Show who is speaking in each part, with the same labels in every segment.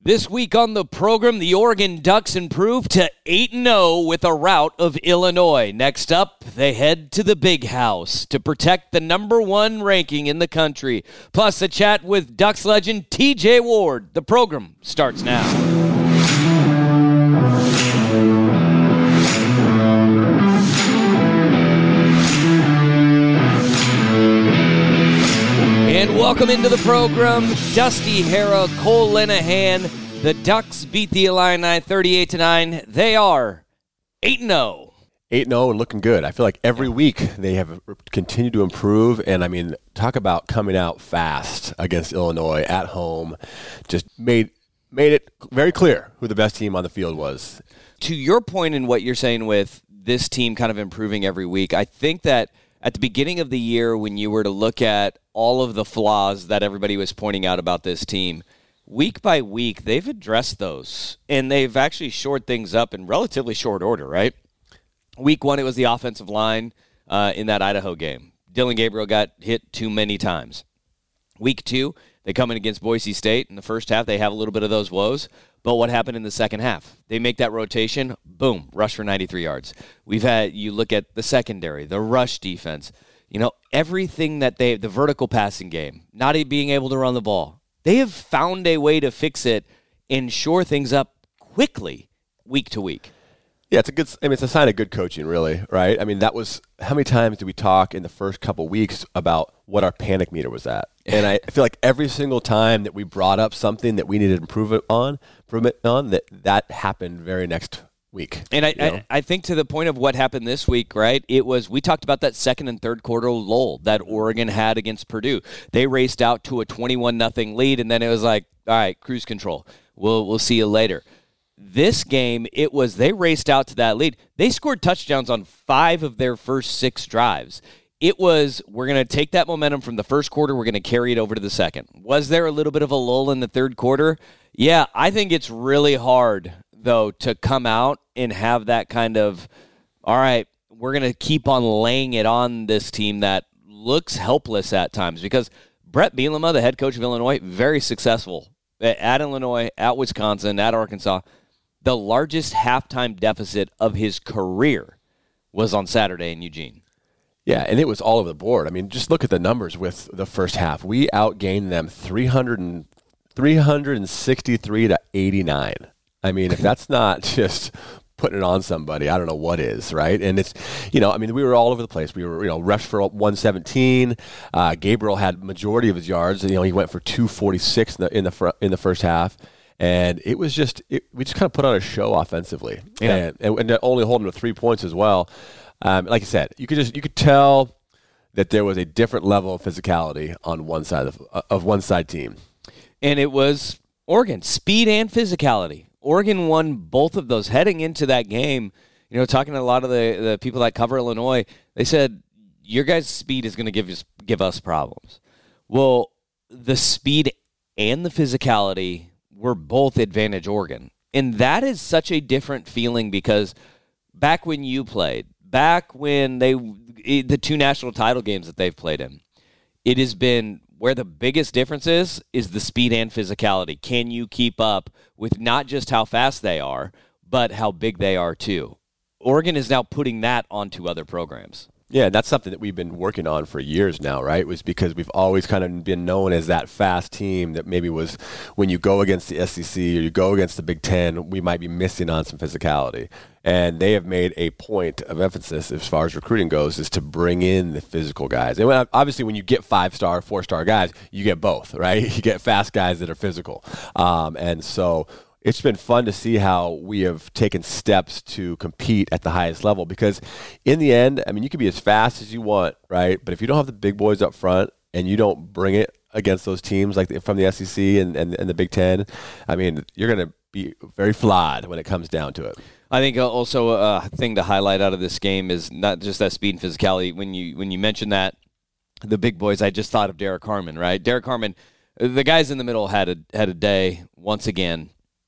Speaker 1: This week on the program, the Oregon Ducks improve to 8-0 with a rout of Illinois. Next up, they head to the Big House to protect the number one ranking in the country. Plus, a chat with Ducks legend TJ Ward. The program starts now. And welcome into the program, Dusty Harah, Cole Linehan. The Ducks beat the Illini 38-9. They are 8-0.
Speaker 2: 8-0 and looking good. I feel like every week they have continued to improve. And, I mean, talk about coming out fast against Illinois at home. Just made it very clear who the best team on the field was.
Speaker 1: To your point in what you're saying with this team kind of improving every week, I think that at the beginning of the year when you were to look at all of the flaws that everybody was pointing out about this team, week by week, they've addressed those, and they've actually shored things up in relatively short order, right? Week one, it was the offensive line in that Idaho game. Dylan Gabriel got hit too many times. Week two, they come in against Boise State. In the first half, they have a little bit of those woes. But what happened in the second half? They make that rotation, boom, rush for 93 yards. You look at the secondary, the rush defense, everything that the vertical passing game, not being able to run the ball. They have found a way to fix it and shore things up quickly week to week.
Speaker 2: Yeah, it's a sign of good coaching, really, right? I mean, that was, how many times did we talk in the first couple weeks about what our panic meter was at? And I feel like every single time that we brought up something that we needed improvement on, that happened very next week.
Speaker 1: And I think to the point of what happened this week, right, we talked about that second and third quarter lull that Oregon had against Purdue. They raced out to a 21-0 lead, and then it was like, all right, cruise control. We'll see you later. This game, they raced out to that lead. They scored touchdowns on 5 of their first 6 drives. It was, we're going to take that momentum from the first quarter, we're going to carry it over to the second. Was there a little bit of a lull in the third quarter? Yeah, I think it's really hard, though, to come out and have that kind of, all right, we're going to keep on laying it on this team that looks helpless at times. Because Brett Bielema, the head coach of Illinois, very successful at Illinois, at Wisconsin, at Arkansas. The largest halftime deficit of his career was on Saturday in Eugene.
Speaker 2: Yeah, and it was all over the board. I mean, just look at the numbers with the first half. We outgained them 363 to 89. I mean, if that's not just putting it on somebody, I don't know what is, right? And it's, we were all over the place. We were, rushed for 117. Gabriel had majority of his yards. He went for 246 in the first half. And it was we just kind of put on a show offensively, and only holding to 3 points as well. Like I said, you could tell that there was a different level of physicality on one side of one side team,
Speaker 1: and it was Oregon speed and physicality. Oregon won both of those heading into that game. Talking to a lot of the people that cover Illinois, they said your guys' speed is going to give us problems. Well, the speed and the physicality were both advantage Oregon. And that is such a different feeling because back when you played, back when the 2 national title games that they've played in, it has been where the biggest difference is the speed and physicality. Can you keep up with not just how fast they are, but how big they are too? Oregon is now putting that onto other programs.
Speaker 2: Yeah, that's something that we've been working on for years now, right? It was because we've always kind of been known as that fast team that maybe was when you go against the SEC or you go against the Big Ten, we might be missing on some physicality. And they have made a point of emphasis as far as recruiting goes is to bring in the physical guys. And obviously when you get 5-star, 4-star guys, you get both, right? You get fast guys that are physical. And so it's been fun to see how we have taken steps to compete at the highest level because in the end, I mean, you can be as fast as you want, right? But if you don't have the big boys up front and you don't bring it against those teams like from the SEC and the Big Ten, I mean, you're going to be very flawed when it comes down to it.
Speaker 1: I think also a thing to highlight out of this game is not just that speed and physicality. When you mention that, the big boys, I just thought of Derek Harmon, right? Derek Harmon, the guys in the middle had a day once again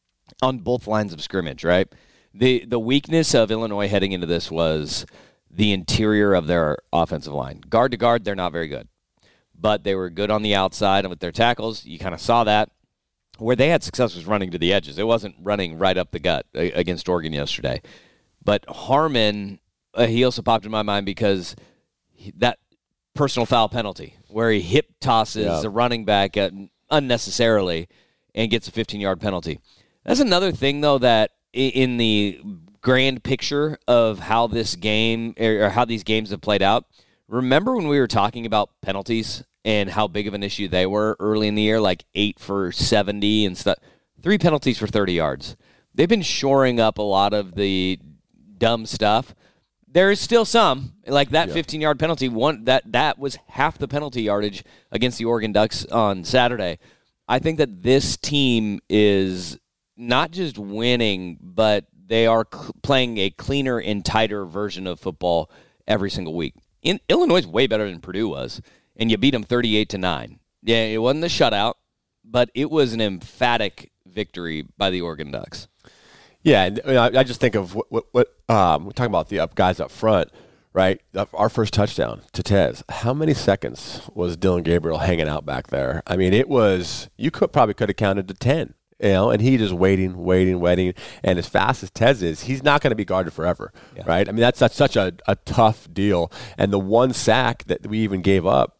Speaker 1: on both lines of scrimmage, right? The weakness of Illinois heading into this was the interior of their offensive line. Guard to guard, they're not very good. But they were good on the outside and with their tackles. You kind of saw that. where they had success was running to the edges. It wasn't running right up the gut against Oregon yesterday. But Harmon, he also popped in my mind because that personal foul penalty where he hip tosses the running back unnecessarily and gets a 15-yard penalty. That's another thing, though, that in the grand picture of how this game or how these games have played out, remember when we were talking about penalties and how big of an issue they were early in the year, like 8 for 70 and stuff? 3 penalties for 30 yards. They've been shoring up a lot of the dumb stuff. There is still some, like that 15-yard penalty. That was half the penalty yardage against the Oregon Ducks on Saturday. I think that this team is not just winning, but they are playing a cleaner and tighter version of football every single week. Illinois is way better than Purdue was, and you beat them 38-9. Yeah, it wasn't a shutout, but it was an emphatic victory by the Oregon Ducks.
Speaker 2: Yeah, and I just think of what we're talking about the guys up front, right? Our first touchdown to Tez. How many seconds was Dillon Gabriel hanging out back there? I mean, it was probably could have counted to 10. And he just waiting. And as fast as Tez is, he's not going to be guarded forever, right? I mean, that's such a tough deal. And the one sack that we even gave up,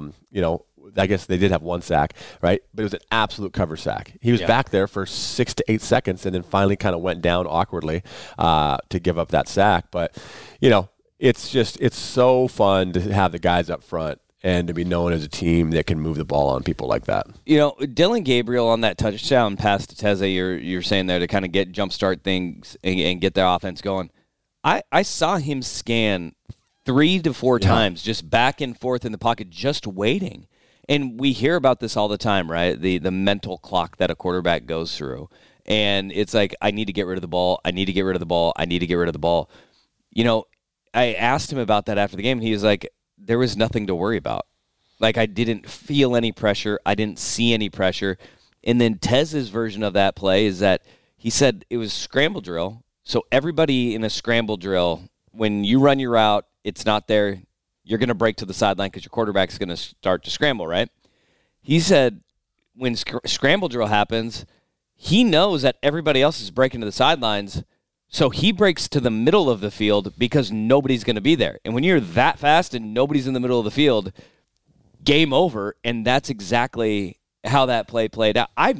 Speaker 2: I guess they did have one sack, right? But it was an absolute cover sack. He was back there for 6 to 8 seconds and then finally kind of went down awkwardly to give up that sack. But, it's so fun to have the guys up front and to be known as a team that can move the ball on people like that.
Speaker 1: Dillon Gabriel on that touchdown pass to Teze, you're saying there to kind of jumpstart things and get their offense going. I saw him scan 3 to 4 times just back and forth in the pocket, just waiting. And we hear about this all the time, right? The mental clock that a quarterback goes through. And it's like, I need to get rid of the ball. I need to get rid of the ball. I need to get rid of the ball. I asked him about that after the game, and he was like, there was nothing to worry about. Like, I didn't feel any pressure. I didn't see any pressure. And then Tez's version of that play is that he said it was scramble drill. So everybody in a scramble drill, when you run your route, it's not there. You're going to break to the sideline because your quarterback's going to start to scramble, right? He said when scramble drill happens, he knows that everybody else is breaking to the sidelines, so he breaks to the middle of the field because nobody's going to be there. And when you're that fast and nobody's in the middle of the field, game over, and that's exactly how that play played out. I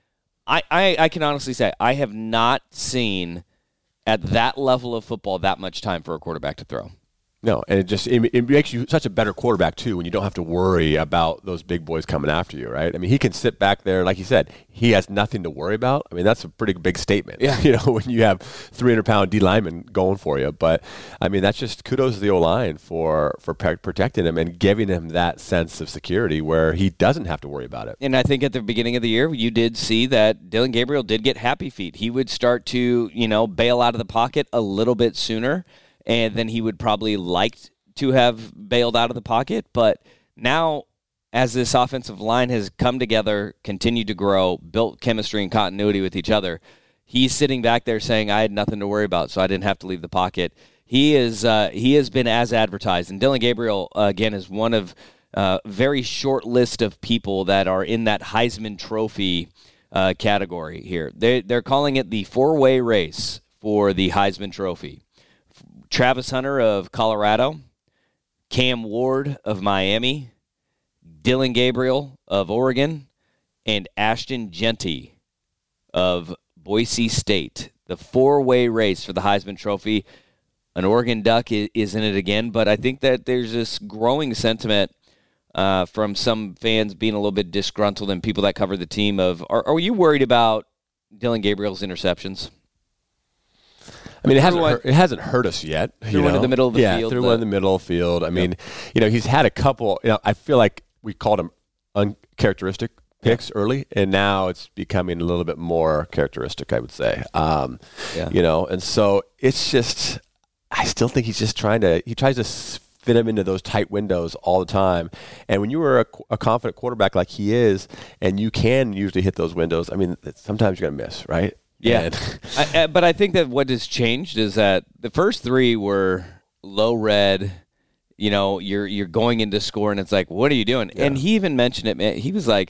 Speaker 1: can honestly say I have not seen at that level of football that much time for a quarterback to throw.
Speaker 2: No, and it makes you such a better quarterback, too, when you don't have to worry about those big boys coming after you, right? I mean, he can sit back there. Like you said, he has nothing to worry about. I mean, that's a pretty big statement, when you have 300-pound D linemen going for you. But, I mean, that's just kudos to the O-line for protecting him and giving him that sense of security where he doesn't have to worry about it.
Speaker 1: And I think at the beginning of the year, you did see that Dillon Gabriel did get happy feet. He would start to, bail out of the pocket a little bit sooner. And then he would probably like to have bailed out of the pocket. But now, as this offensive line has come together, continued to grow, built chemistry and continuity with each other, he's sitting back there saying, I had nothing to worry about, so I didn't have to leave the pocket. He has been as advertised. And Dillon Gabriel, again, is one of a very short list of people that are in that Heisman Trophy category here. They're calling it the 4-way race for the Heisman Trophy. Travis Hunter of Colorado, Cam Ward of Miami, Dillon Gabriel of Oregon, and Ashton Jeanty of Boise State. The 4-way race for the Heisman Trophy. An Oregon Duck is in it again, but I think that there's this growing sentiment from some fans being a little bit disgruntled and people that cover the team of, are you worried about Dillon Gabriel's interceptions?
Speaker 2: I mean, it hasn't hurt us yet.
Speaker 1: Threw one in the middle of the field.
Speaker 2: Threw one in the middle of the field. I mean, he's had a couple. I feel like we called him uncharacteristic picks early, and now it's becoming a little bit more characteristic, I would say. And so it's just, I still think he's just he tries to fit him into those tight windows all the time. And when you are a confident quarterback like he is, and you can usually hit those windows, I mean, sometimes you're going to miss, right?
Speaker 1: Yeah, but I think that what has changed is that the first 3 were low red. You're going into score, and it's like, what are you doing? Yeah. And he even mentioned it, man. He was like,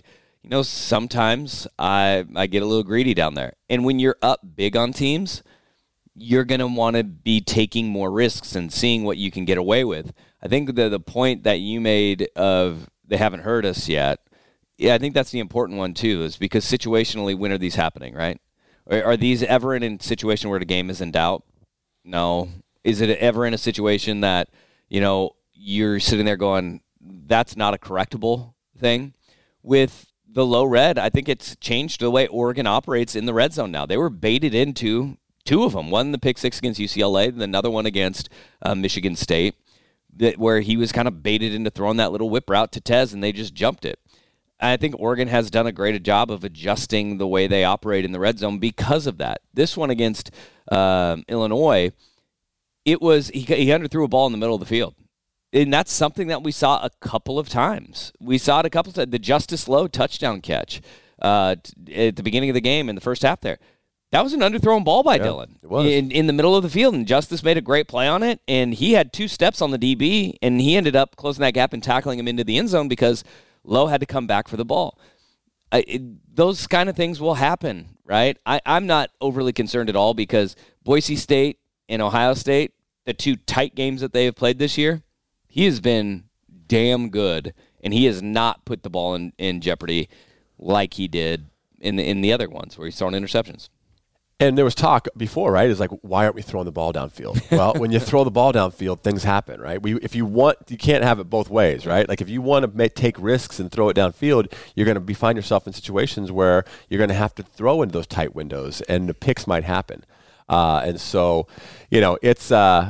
Speaker 1: sometimes I get a little greedy down there. And when you're up big on teams, you're going to want to be taking more risks and seeing what you can get away with. I think the point that you made of they haven't heard us yet, I think that's the important one too, is because situationally, when are these happening, right? Are these ever in a situation where the game is in doubt? No. Is it ever in a situation that, you're sitting there going, that's not a correctable thing? With the low red, I think it's changed the way Oregon operates in the red zone now. They were baited into two of them, one the pick six against UCLA, and another one against Michigan State, where he was kind of baited into throwing that little whip route to Tez, and they just jumped it. I think Oregon has done a great job of adjusting the way they operate in the red zone because of that. This one against Illinois, it was he underthrew a ball in the middle of the field. And that's something that we saw a couple of times. We saw it a couple of times. The Justice Lowe touchdown catch at the beginning of the game in the first half there. That was an underthrown ball by Dylan.
Speaker 2: It was.
Speaker 1: In the middle of the field, and Justice made a great play on it, and he had 2 steps on the DB, and he ended up closing that gap and tackling him into the end zone because Lowe had to come back for the ball. Those kind of things will happen, right? I'm not overly concerned at all because Boise State and Ohio State, the 2 tight games that they have played this year, he has been damn good, and he has not put the ball in jeopardy like he did in the other ones where he's throwing interceptions.
Speaker 2: And there was talk before, right? It's like, why aren't we throwing the ball downfield? Well, when you throw the ball downfield, things happen, right? You can't have it both ways, right? Like if you want to take risks and throw it downfield, you're going to find yourself in situations where you're going to have to throw into those tight windows, and the picks might happen. And so, it's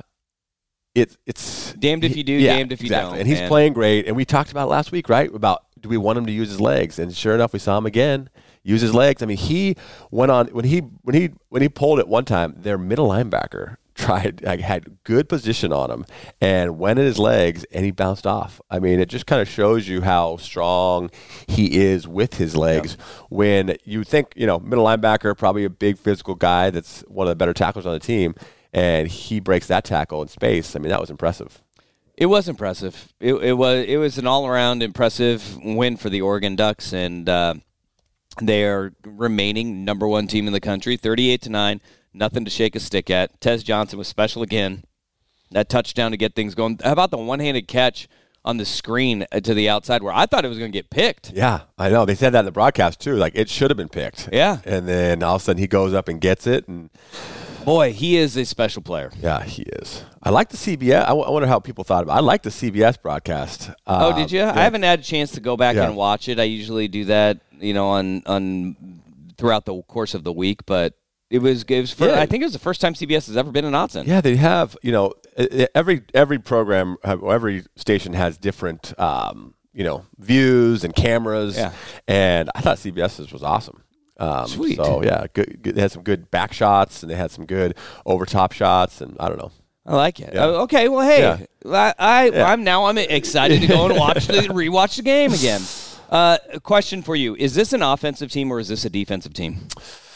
Speaker 1: damned if you do, damned if you don't.
Speaker 2: And he's playing great. And we talked about last week, right? About do we want him to use his legs? And sure enough, we saw him again use his legs. I mean, he went on when he pulled it one time. Their middle linebacker had good position on him and went at his legs, and he bounced off. I mean, it just kind of shows you how strong he is with his legs. Yeah. When you think, middle linebacker, probably a big physical guy that's one of the better tacklers on the team, and he breaks that tackle in space. I mean, that was impressive.
Speaker 1: It was impressive. It was an all-around impressive win for the Oregon Ducks, and they are remaining number 1 team in the country, 38-9, nothing to shake a stick at. Tez Johnson was special again. That touchdown to get things going. How about the one-handed catch on the screen to the outside where I thought it was going to get picked?
Speaker 2: Yeah, I know. They said that in the broadcast, too. Like, it should have been picked.
Speaker 1: Yeah.
Speaker 2: And then all of a sudden he goes up and gets it, and
Speaker 1: boy, he is a special player.
Speaker 2: Yeah, he is. I like the CBS. I wonder how people thought about it. I like the CBS broadcast.
Speaker 1: Did you? Yeah. I haven't had a chance to go back and watch it. I usually do that, on throughout the course of the week. But I think it was the first time CBS has ever been in Autzen.
Speaker 2: Yeah, they have. Every program, every station has different, views and cameras. Yeah. And I thought CBS's was awesome.
Speaker 1: Sweet.
Speaker 2: So yeah, good. They had some good back shots, and they had some good over top shots, and I don't know.
Speaker 1: I like it. Yeah. Okay, well, hey, I'm excited to go and rewatch the game again. A question for you: is this an offensive team or is this a defensive team?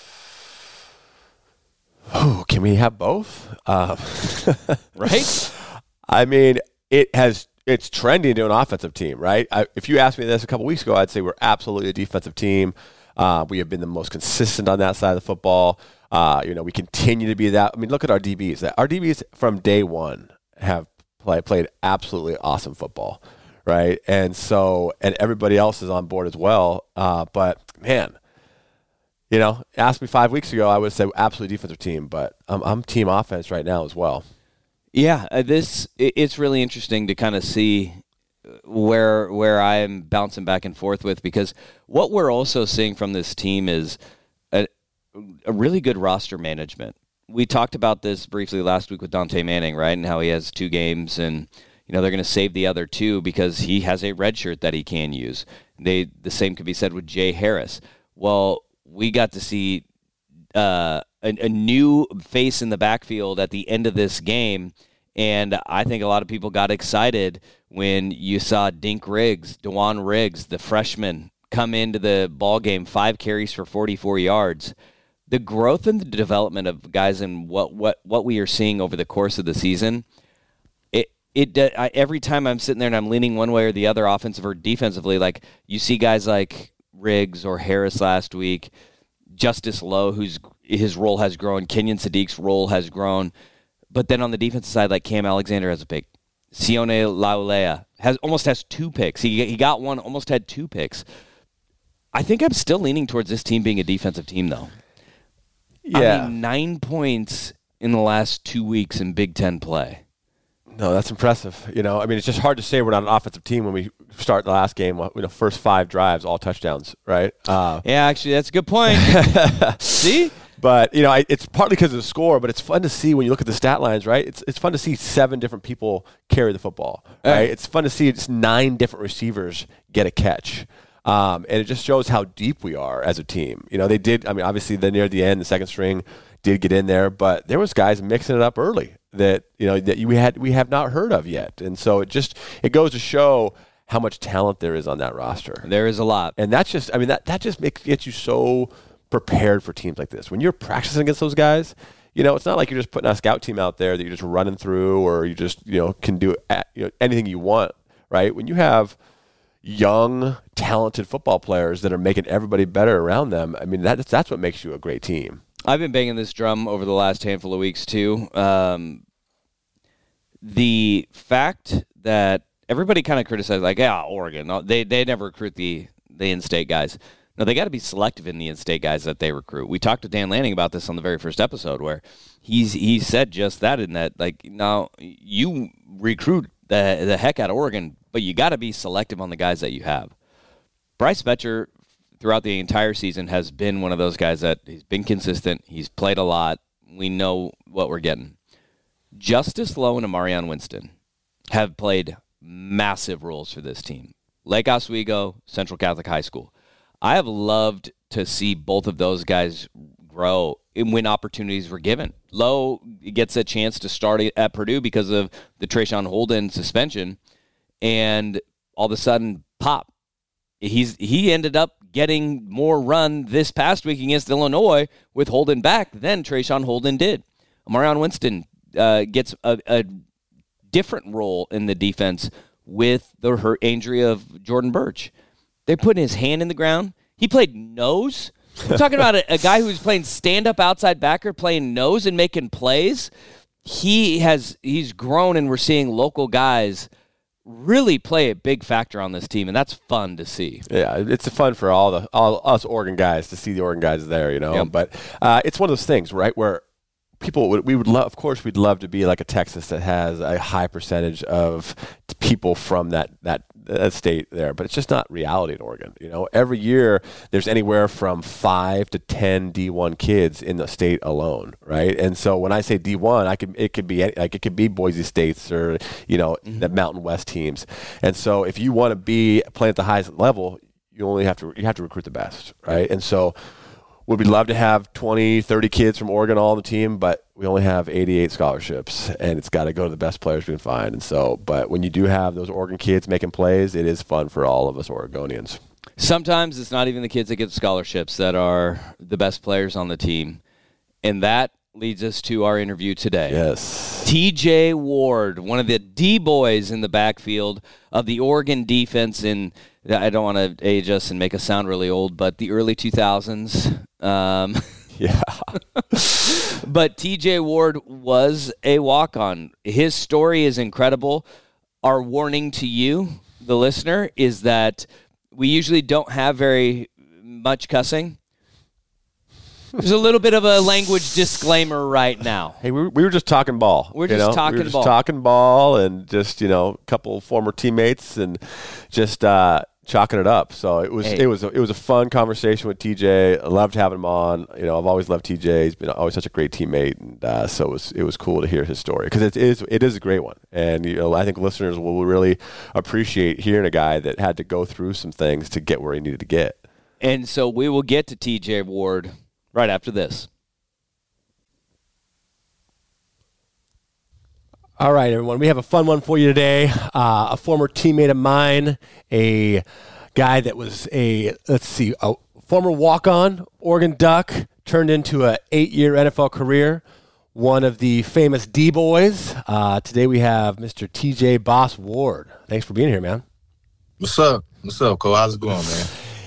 Speaker 2: Oh, can we have both?
Speaker 1: Right?
Speaker 2: I mean, it's trending to an offensive team, right? If you asked me this a couple weeks ago, I'd say we're absolutely a defensive team. We have been the most consistent on that side of the football. We continue to be that. I mean, look at our DBs. Our DBs from day one have played absolutely awesome football, right? And everybody else is on board as well. But, man, asked me 5 weeks ago, I would say absolutely defensive team. But I'm team offense right now as well.
Speaker 1: Yeah, it's really interesting to kind of see where I am bouncing back and forth with, because what we're also seeing from this team is a really good roster management. We talked about this briefly last week with Dante Manning, right, and how he has 2 games, and they're going to save the other 2 because he has a red shirt that he can use. The same could be said with Jay Harris. Well, we got to see a new face in the backfield at the end of this game, and I think a lot of people got excited when you saw Dewan Riggs, the freshman, come into the ball game, 5 carries for 44 yards. The growth and the development of guys and what we are seeing over the course of the season, every time I'm sitting there and I'm leaning one way or the other, offensive or defensively, like you see guys like Riggs or Harris last week. Justice Lowe, his role has grown. Kenyon Sadiq's role has grown. But then on the defensive side, like Cam Alexander has a pick. Sione Laulea almost has 2 picks. He got one, almost had 2 picks. I think I'm still leaning towards this team being a defensive team, though.
Speaker 2: Yeah.
Speaker 1: I mean, 9 points in the last 2 weeks in Big Ten play.
Speaker 2: No, that's impressive. I mean, it's just hard to say we're not an offensive team when we start the last game. First 5 drives, all touchdowns, right?
Speaker 1: Yeah, actually, that's a good point. See?
Speaker 2: But, it's partly because of the score, but it's fun to see when you look at the stat lines, right? It's fun to see 7 different people carry the football, right? It's fun to see just 9 different receivers get a catch. And it just shows how deep we are as a team. They did, obviously, near the end, the second string did get in there, but there was guys mixing it up early that we have not heard of yet. And so it goes to show how much talent there is on that roster.
Speaker 1: There is a lot.
Speaker 2: And that's just, that just gets you so prepared for teams like this. When you're practicing against those guys, it's not like you're just putting a scout team out there that you're just running through or you just, can do anything you want, right? When you have young, talented football players that are making everybody better around them, that's what makes you a great team.
Speaker 1: I've been banging this drum over the last handful of weeks, too. The fact that everybody kind of criticized, like, Oregon, they never recruit the in-state guys. No, they got to be selective in the in-state guys that they recruit. We talked to Dan Lanning about this on the very first episode where he said just that in that, like, now you recruit the heck out of Oregon, but you got to be selective on the guys that you have. Bryce Betcher, throughout the entire season, has been one of those guys that he's been consistent. He's played a lot. We know what we're getting. Justice Lowe and Amarion Winston have played massive roles for this team. Lake Oswego, Central Catholic High School. I have loved to see both of those guys grow when opportunities were given. Lowe gets a chance to start at Purdue because of the Trayshawn Holden suspension, and all of a sudden, pop. He ended up getting more run this past week against Illinois with Holden back than Trayshawn Holden did. Amarion Winston gets a different role in the defense with the injury of Jordan Birch. They put his hand in the ground. He played nose. We're talking about a guy who's playing stand-up outside backer, playing nose and making plays. He's grown, and we're seeing local guys really play a big factor on this team, and that's fun to see.
Speaker 2: Yeah, it's fun for all us Oregon guys to see the Oregon guys there, Yep. But it's one of those things, right, where we'd love to be like a Texas that has a high percentage of people from that state there, but it's just not reality in Oregon. Every year there's anywhere from 5 to 10 D1 kids in the state alone, right? And so when I say D1, it could be Boise State's or the Mountain West teams. And so if you want to be playing at the highest level, you have to recruit the best, right? And so would we love to have 20, 30 kids from Oregon all on the team, but we only have 88 scholarships, and it's got to go to the best players we can find. And so, but when you do have those Oregon kids making plays, it is fun for all of us Oregonians.
Speaker 1: Sometimes it's not even the kids that get scholarships that are the best players on the team, and that leads us to our interview today.
Speaker 2: Yes.
Speaker 1: TJ Ward, one of the D-boys in the backfield of the Oregon defense in, I don't want to age us and make us sound really old, but the early 2000s.
Speaker 2: Yeah.
Speaker 1: But TJ Ward was a walk-on. His story is incredible. Our warning to you, the listener, is that we usually don't have very much cussing. There's a little bit of a language disclaimer right now.
Speaker 2: Hey, we were just talking ball.
Speaker 1: We're just
Speaker 2: talking ball and just, a couple former teammates and just chalking it up. So it was a fun conversation with TJ. I loved having him on. I've always loved TJ. He's been always such a great teammate, and so it was cool to hear his story because it is a great one. And I think listeners will really appreciate hearing a guy that had to go through some things to get where he needed to get.
Speaker 1: And so we will get to TJ Ward right after this.
Speaker 2: All right, everyone. We have a fun one for you today. A former teammate of mine, a guy that was a former walk-on Oregon Duck, turned into an 8-year NFL career, one of the famous D-boys. Today we have Mr. TJ Boss Ward. Thanks for being here, man.
Speaker 3: What's up? What's up, Cole? How's it going, man?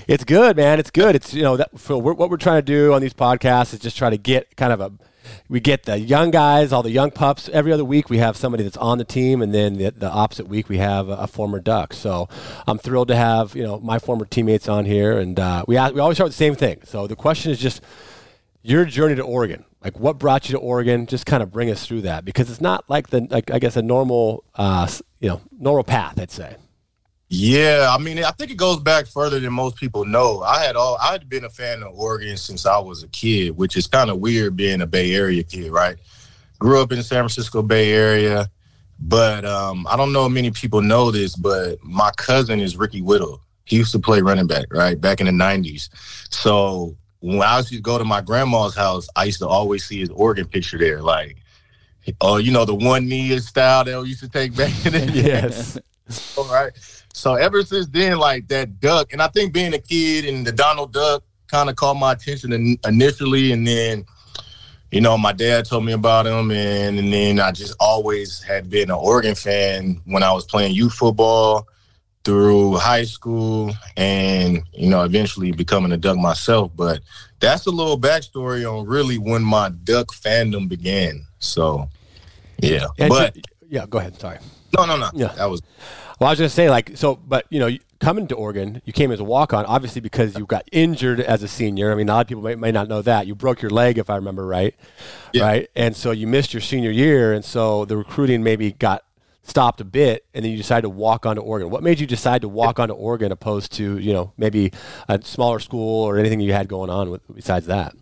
Speaker 2: It's good, man. It's good. It's, what we're trying to do on these podcasts is just try to get we get the young guys, all the young pups. Every other week we have somebody that's on the team, and then the opposite week we have a former Duck. So I'm thrilled to have, my former teammates on here, and we always start with the same thing. So the question is just your journey to Oregon. Like, what brought you to Oregon? Just kind of bring us through that, because it's not like a normal, normal path, I'd say.
Speaker 3: Yeah, I mean, I think it goes back further than most people know. I had been a fan of Oregon since I was a kid, which is kind of weird being a Bay Area kid, right? Grew up in the San Francisco Bay Area, but I don't know if many people know this, but my cousin is Ricky Whittle. He used to play running back, right, back in the 90s. So when I used to go to my grandma's house, I used to always see his Oregon picture there, like, the one knee style that we used to take back in the day.
Speaker 2: Yes.
Speaker 3: All right. So ever since then, like that duck, and I think being a kid and the Donald Duck kind of caught my attention initially, and then, my dad told me about him, and then I just always had been an Oregon fan when I was playing youth football through high school and, eventually becoming a Duck myself. But that's a little backstory on really when my Duck fandom began. So, yeah.
Speaker 2: Go ahead. Sorry.
Speaker 3: No.
Speaker 2: Yeah.
Speaker 3: That was...
Speaker 2: Well, I was going to say, coming to Oregon, you came as a walk-on, obviously because you got injured as a senior. I mean, a lot of people may not know that. You broke your leg, if I remember right.
Speaker 3: Yeah.
Speaker 2: Right? And so you missed your senior year, and so the recruiting maybe got stopped a bit, and then you decided to walk on to Oregon. What made you decide to walk on to Oregon opposed to, maybe a smaller school or anything you had going on besides that?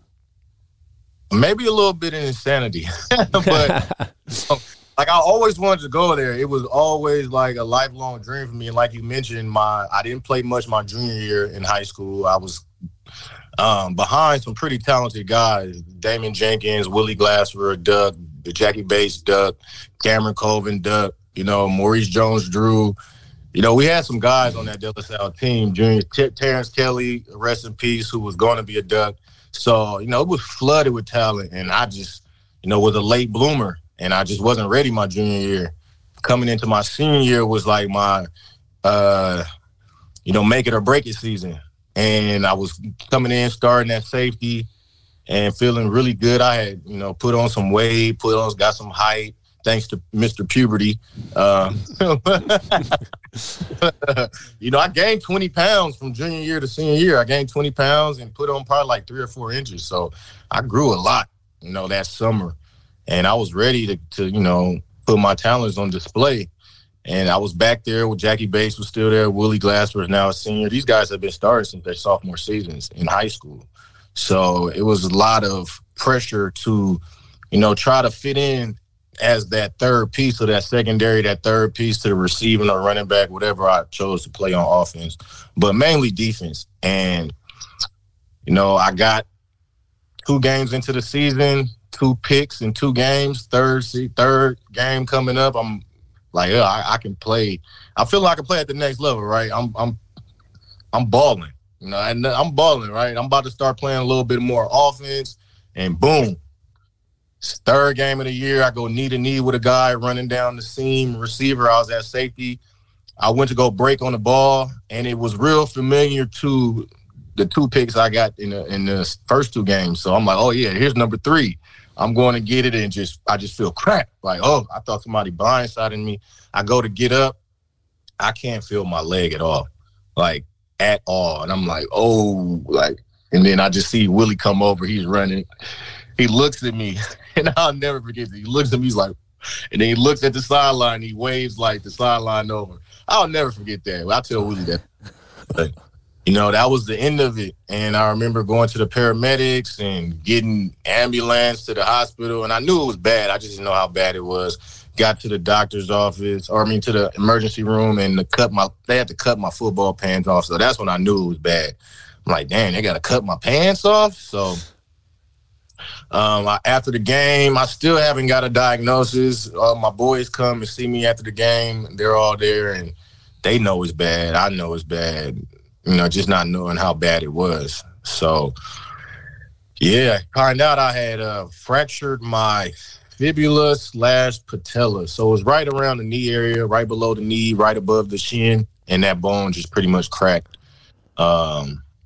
Speaker 3: Maybe a little bit of insanity. But... Like, I always wanted to go there. It was always like a lifelong dream for me. And like you mentioned, I didn't play much my junior year in high school. I was behind some pretty talented guys: Damon Jenkins, Willie Glasser, Duck, Jackie Bates, Duck, Cameron Colvin, Duck, Maurice Jones-Drew. We had some guys on that De La Salle team. Junior Terrence Kelly, rest in peace, who was going to be a Duck. So, it was flooded with talent. And I just, was a late bloomer. And I just wasn't ready my junior year. Coming into my senior year was like my, make it or break it season. And I was coming in, starting at safety and feeling really good. I had, put on some weight, got some height, thanks to Mr. Puberty. I gained 20 pounds from junior year to senior year. I gained 20 pounds and put on probably like 3 or 4 inches. So I grew a lot, that summer. And I was ready to put my talents on display. And I was back there with Jackie Bates was still there. Willie Glasser is now a senior. These guys have been starting since their sophomore seasons in high school. So it was a lot of pressure to, try to fit in as that third piece of that secondary, that third piece to the receiving or running back, whatever I chose to play on offense, but mainly defense. And, I got 2 games into the season, 2 picks in 2 games, third game coming up. I'm like, I can play. I feel like I can play at the next level, right? I'm balling, and I'm balling, right? I'm about to start playing a little bit more offense, and boom, third game of the year, I go knee to knee with a guy running down the seam, receiver. I was at safety. I went to go break on the ball, and it was real familiar to the 2 picks I got in the first 2 games. So I'm like, oh yeah, here's number 3. I'm going to get it, and I just feel cracked. Like, oh, I thought somebody blindsided me. I go to get up. I can't feel my leg at all, like at all. And I'm like, oh, like, and then I just see Willie come over. He's running. He looks at me, and I'll never forget this. He looks at me, he's like, and then he looks at the sideline. He waves like the sideline over. I'll never forget that. I tell Willie that. But, that was the end of it. And I remember going to the paramedics and getting ambulance to the hospital. And I knew it was bad. I just didn't know how bad it was. Got to the doctor's office, to the emergency room, and they had to cut my football pants off. So that's when I knew it was bad. I'm like, dang, they got to cut my pants off? So after the game, I still haven't got a diagnosis. My boys come and see me after the game. They're all there, and they know it's bad. I know it's bad. Just not knowing how bad it was. So, yeah, find out I had fractured my fibula/patella. So it was right around the knee area, right below the knee, right above the shin, and that bone just pretty much cracked.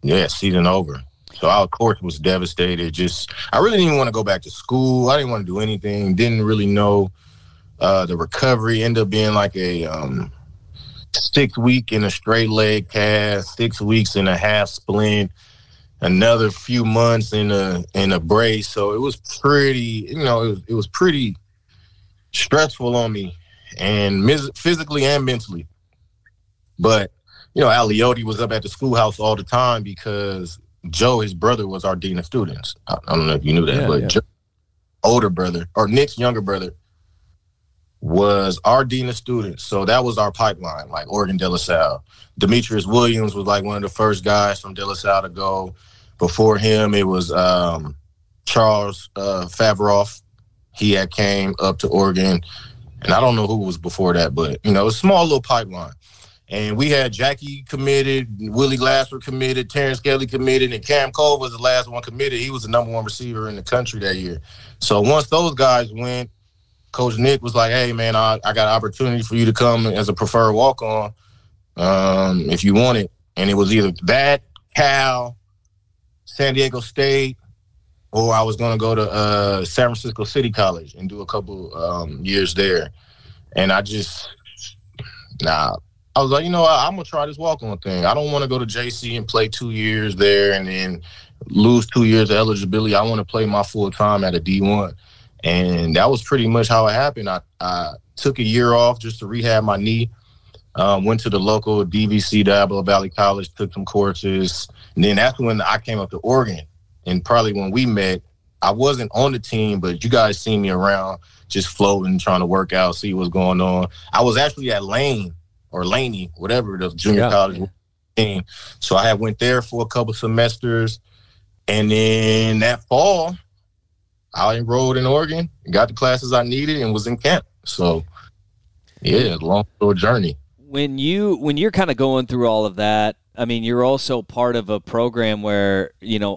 Speaker 3: Yeah, season over. So our coach was devastated. I really didn't want to go back to school. I didn't want to do anything. Didn't really know the recovery. Ended up being like a 6 week in a straight leg cast, 6 weeks in a half splint, another few months in a brace. So it was pretty, it was pretty stressful on me, and physically and mentally. But Aliotti was up at the schoolhouse all the time because Joe, his brother, was our dean of students. I don't know if you knew that, but Joe's older brother, or Nick's younger brother, was our dean of students. So that was our pipeline, like Oregon De La Salle. Demetrius Williams was like one of the first guys from De La Salle to go. Before him, it was Charles Favroff. He had came up to Oregon. And I don't know who was before that, but, it was a small little pipeline. And we had Jackie committed, Willie Glasser committed, Terrence Kelly committed, and Cam Cole was the last one committed. He was the number one receiver in the country that year. So once those guys went, Coach Nick was like, hey, man, I got an opportunity for you to come as a preferred walk-on if you want it. And it was either that, Cal, San Diego State, or I was going to go to San Francisco City College and do a couple years there. And I was like, I'm going to try this walk-on thing. I don't want to go to JC and play 2 years there and then lose 2 years of eligibility. I want to play my full time at a D1. And that was pretty much how it happened. I took a year off just to rehab my knee, went to the local DVC, Diablo Valley College, took some courses. And then that's when I came up to Oregon. And probably when we met, I wasn't on the team, but you guys seen me around just floating, trying to work out, see what's going on. I was actually at Lane or Laney, whatever the junior college team. So I went there for a couple semesters. And then that fall, I enrolled in Oregon, got the classes I needed, and was in camp. So, yeah, long little journey.
Speaker 1: When you're kind of going through all of that, I mean, you're also part of a program where,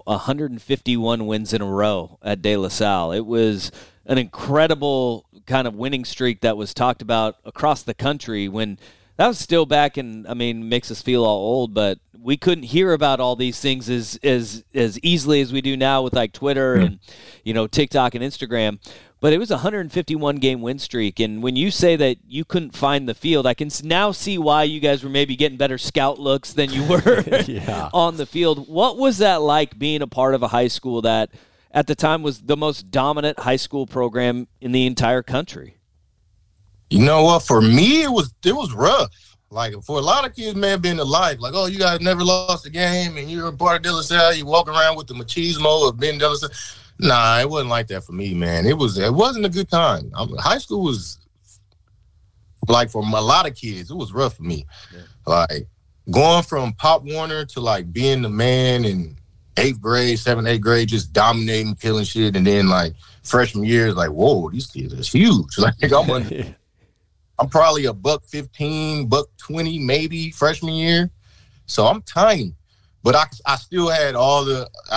Speaker 1: 151 wins in a row at De La Salle. It was an incredible kind of winning streak that was talked about across the country when that was still back in, makes us feel all old, but we couldn't hear about all these things as easily as we do now with like Twitter and, TikTok and Instagram. But it was a 151-game win streak. And when you say that you couldn't find the field, I can now see why you guys were maybe getting better scout looks than you were on the field. What was that like being a part of a high school that at the time was the most dominant high school program in the entire country?
Speaker 3: You know what? For me, it was rough. Like, for a lot of kids, man, being alive, like, oh, you guys never lost a game and you're a part of De La Salle, you walk around with the machismo of being De La Salle. Nah, it wasn't like that for me, man. It wasn't a good time. High school was, like, for a lot of kids, it was rough for me. Yeah. Like, going from Pop Warner to, like, being the man in 8th grade, 7th, 8th grade, just dominating, killing shit, and then, like, freshman year is like, whoa, these kids are huge. Like, I'm probably a $115, $120 maybe freshman year. So I'm tiny. But I still had all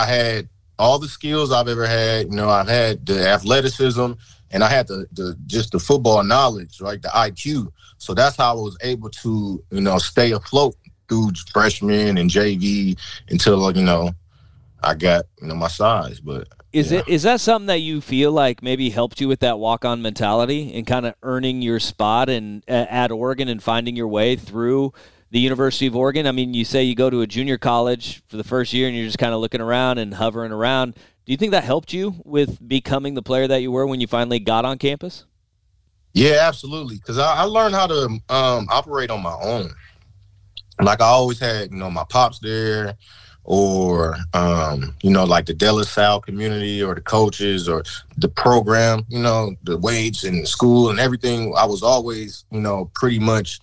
Speaker 3: the skills I've ever had. I've had the athleticism and I had the football knowledge, right? The IQ. So that's how I was able to, stay afloat through freshman and JV until, I got, my size. But
Speaker 1: Is that something that you feel like maybe helped you with that walk-on mentality and kind of earning your spot at Oregon and finding your way through the University of Oregon? I mean, you say you go to a junior college for the first year and you're just kind of looking around and hovering around. Do you think that helped you with becoming the player that you were when you finally got on campus?
Speaker 3: Yeah, absolutely. Because I learned how to operate on my own. Like, I always had, my pops there, or, like the De La Salle community or the coaches or the program, the weights and school and everything. I was always, pretty much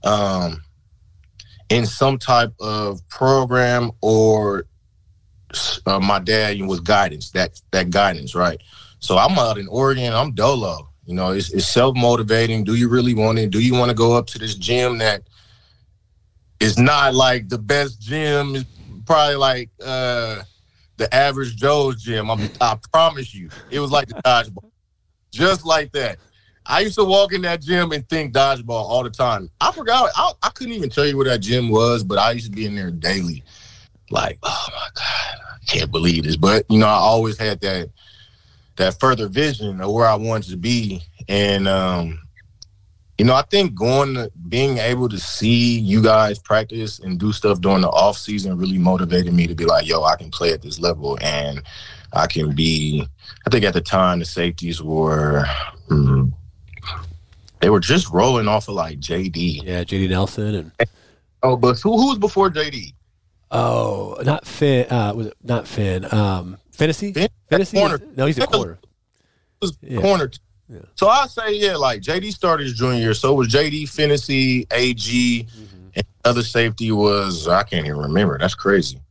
Speaker 3: in some type of program, or my dad was guidance, that guidance, right? So I'm out in Oregon, I'm dolo. It's self-motivating. Do you really want it? Do you want to go up to this gym that is not like the best gym? It's probably like the average Joe's gym. I promise you. It was like the dodgeball. Just like that. I used to walk in that gym and think dodgeball all the time. I forgot. I couldn't even tell you where that gym was, but I used to be in there daily. like, oh my God, I can't believe this. But, I always had that further vision of where I wanted to be. And, I think being able to see you guys practice and do stuff during the off season really motivated me to be like, yo, I can play at this level and I can be. I think at the time the safeties were, they were just rolling off of like JD.
Speaker 2: Yeah, JD Nelson and.
Speaker 3: Oh, but who was before JD?
Speaker 2: Oh, not Finn. Was it not Finn? Finney?
Speaker 3: Corner.
Speaker 2: No, he's a corner.
Speaker 3: Corner.
Speaker 2: Yeah.
Speaker 3: So I say, like JD started his junior year. So it was JD, Finney, AG, and the other safety was, I can't even remember. That's crazy.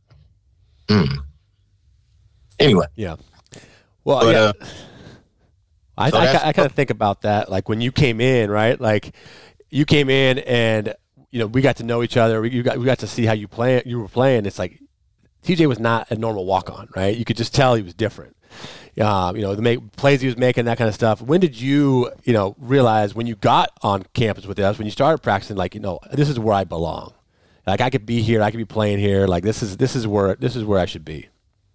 Speaker 3: Anyway.
Speaker 2: Yeah. Well, I kind of think about that. Like when you came in, right? Like you came in and, we got to know each other. We got to see how you were playing. It's like TJ was not a normal walk-on, right? You could just tell he was different. The plays he was making, that kind of stuff. When did you, realize when you got on campus with us, when you started practicing, like, this is where I belong. Like I could be here, I could be playing here. Like this is where I should be.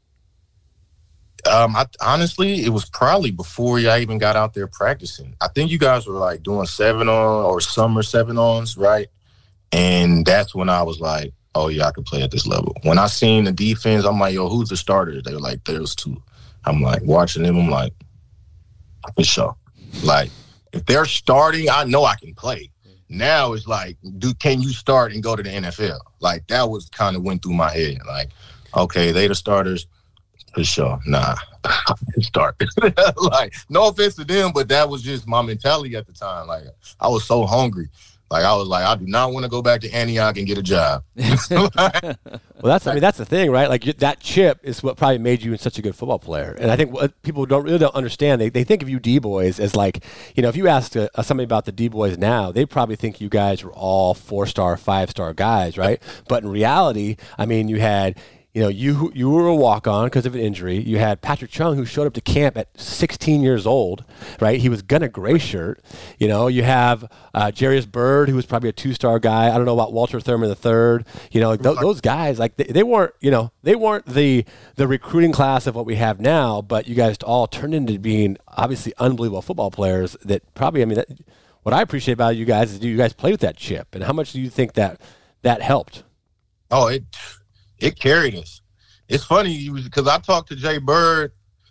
Speaker 3: Honestly, it was probably before I even got out there practicing. I think you guys were like doing 7-on or summer 7-ons, right? And that's when I was like, oh yeah, I can play at this level. When I seen the defense, I'm like, yo, who's the starter? They were like, there's 2. I'm like watching them. I'm like, for sure. Like if they're starting, I know I can play. Now it's like, can you start and go to the NFL? Like that was kind of went through my head. Like, okay, they the starters. For sure. Nah, I can start. Like, no offense to them, but that was just my mentality at the time. Like, I was so hungry. Like, I was like, I do not want to go back to Antioch and get a job.
Speaker 2: Well, that's the thing, right? Like, that chip is what probably made you such a good football player. And I think what people don't understand, they think of you D-boys as like, if you ask somebody about the D-boys now, they probably think you guys were all 4-star, 5-star guys, right? But in reality, you had – you were a walk-on because of an injury. You had Patrick Chung, who showed up to camp at 16 years old, right? He was gonna gray shirt. You have Jarius Byrd, who was probably a 2-star guy. I don't know about Walter Thurman III. Those guys, like they weren't, they weren't the recruiting class of what we have now. But you guys all turned into being obviously unbelievable football players. That probably, what I appreciate about you guys is you guys play with that chip, and how much do you think that helped?
Speaker 3: Oh, it carried us. It's funny because I talked to Jay Bird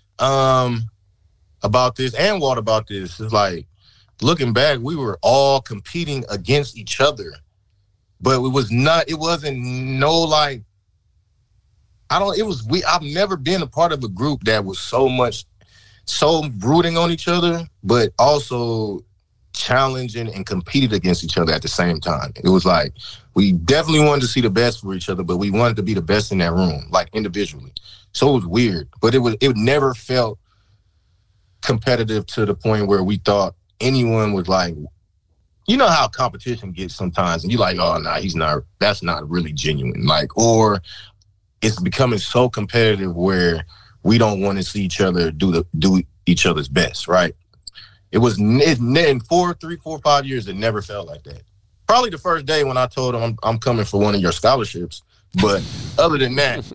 Speaker 3: about this and Walt about this. It's like, looking back, we were all competing against each other. But I've never been a part of a group that was so rooting on each other, but also challenging and competed against each other at the same time. It was like we definitely wanted to see the best for each other, but we wanted to be the best in that room, like individually. So it was weird, but it never felt competitive to the point where we thought anyone was like, how competition gets sometimes, and you're like, oh no, that's not really genuine. Like, or it's becoming so competitive where we don't want to see each other do each other's best, right? It was in 4, 5 years. It never felt like that. Probably the first day when I told him I'm coming for one of your scholarships, but other than that,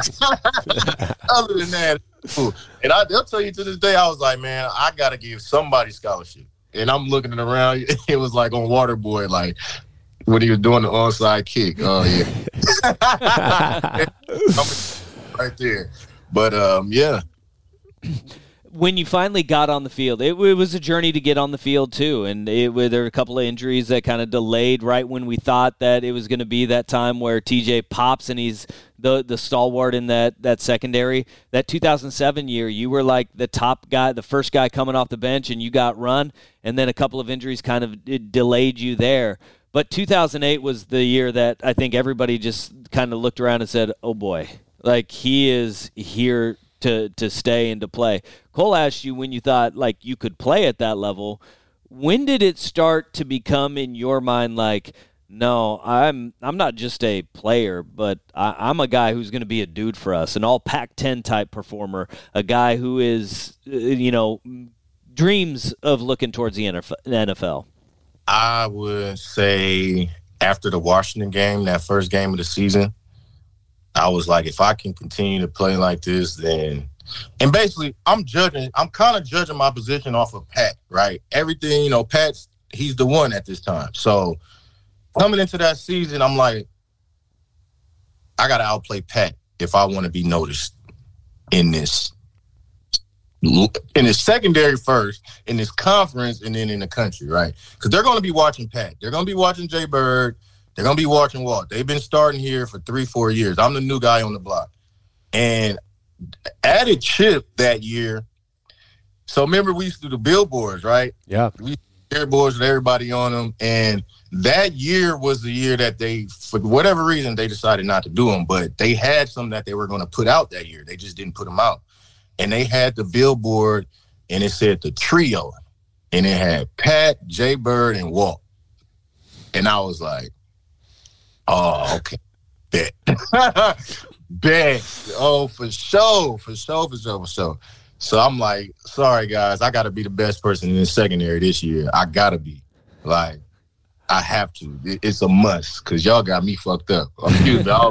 Speaker 3: cool. And they'll tell you to this day, I was like, man, I gotta give somebody scholarship. And I'm looking around. It was like on Waterboy, like when he was doing the onside kick. Oh yeah, right there. But yeah.
Speaker 1: When you finally got on the field, it was a journey to get on the field too, and there were a couple of injuries that kind of delayed right when we thought that it was going to be that time where TJ pops and he's the stalwart in that secondary. That 2007 year, you were like the top guy, the first guy coming off the bench, and you got run, and then a couple of injuries kind of delayed you there. But 2008 was the year that I think everybody just kind of looked around and said, oh boy, like he is here to stay and to play. Cole asked you when you thought like you could play at that level. When did it start to become in your mind like, no, I'm not just a player, but I'm a guy who's going to be a dude for us, an all Pac-10 type performer, a guy who is, dreams of looking towards the NFL?
Speaker 3: I would say after the Washington game, that first game of the season, I was like, if I can continue to play like this, then – and basically, I'm kind of judging my position off of Pat, right? Everything, you know, he's the one at this time. So coming into that season, I'm like, I got to outplay Pat if I want to be noticed in this secondary first, in this conference, and then in the country, right? Because they're going to be watching Pat. They're going to be watching Jay Bird. They're going to be watching Walt. They've been starting here for 3-4 years. I'm the new guy on the block. And added Chip that year. So remember, we used to do the billboards, right?
Speaker 2: Yeah.
Speaker 3: We used to do billboards with everybody on them. And that year was the year that they, for whatever reason, they decided not to do them. But they had some that they were going to put out that year. They just didn't put them out. And they had the billboard, and it said the trio. And it had Pat, Jay Bird, and Walt. And I was like, oh, okay. Bet. Bet. Oh, for sure. So I'm like, sorry, guys. I got to be the best person in the secondary this year. I got to be. Like, I have to. It's a must because y'all got me fucked up. Excuse me.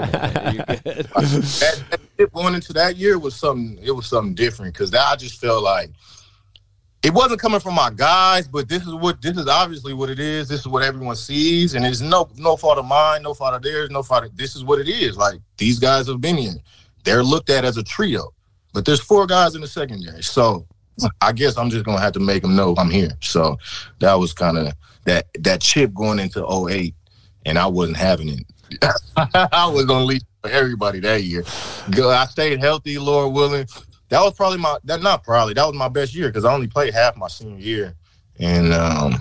Speaker 3: Going into that year was something different because I just felt like it wasn't coming from my guys, but this is obviously what it is. This is what everyone sees, and it's no fault of mine, no fault of theirs, no fault of, this is what it is. Like, these guys have been here. They're looked at as a trio, but there's 4 guys in the secondary. So I guess I'm just gonna have to make them know I'm here. So that was kind of that chip going into 2008, and I wasn't having it. I was gonna leave for everybody that year. I stayed healthy, Lord willing. That was probably that was my best year because I only played half my senior year. And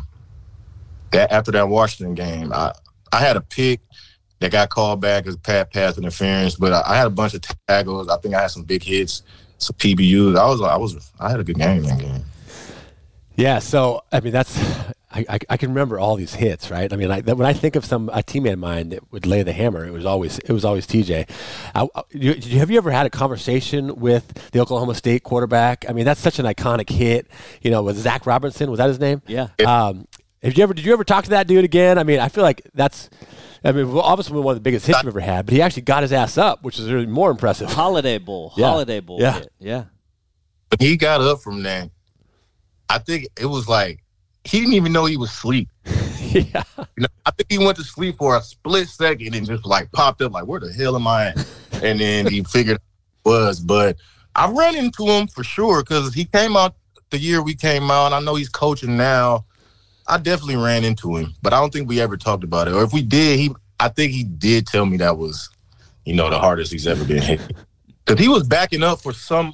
Speaker 3: after that Washington game, I had a pick that got called back as pass interference, but I had a bunch of tackles. I think I had some big hits, some PBUs. I had a good game that game.
Speaker 2: Yeah, so I mean I can remember all these hits, right? I mean, when I think of a teammate of mine that would lay the hammer, it was always TJ. Have you ever had a conversation with the Oklahoma State quarterback? I mean, that's such an iconic hit. You know, with Zach Robertson, was that his name?
Speaker 1: Yeah.
Speaker 2: Did you ever talk to that dude again? I mean, I feel like obviously one of the biggest hits you've ever had, but he actually got his ass up, which is really more impressive.
Speaker 1: Holiday Bowl hit. Yeah.
Speaker 3: When he got up from that, I think it was like, he didn't even know he was asleep.
Speaker 2: Yeah.
Speaker 3: You know, I think he went to sleep for a split second and just like popped up like, where the hell am I at? And then he figured it was. But I ran into him for sure because he came out the year we came out. I know he's coaching now. I definitely ran into him, but I don't think we ever talked about it. Or if we did, I think he did tell me that was, you know, the hardest he's ever been hit. Because he was backing up for some,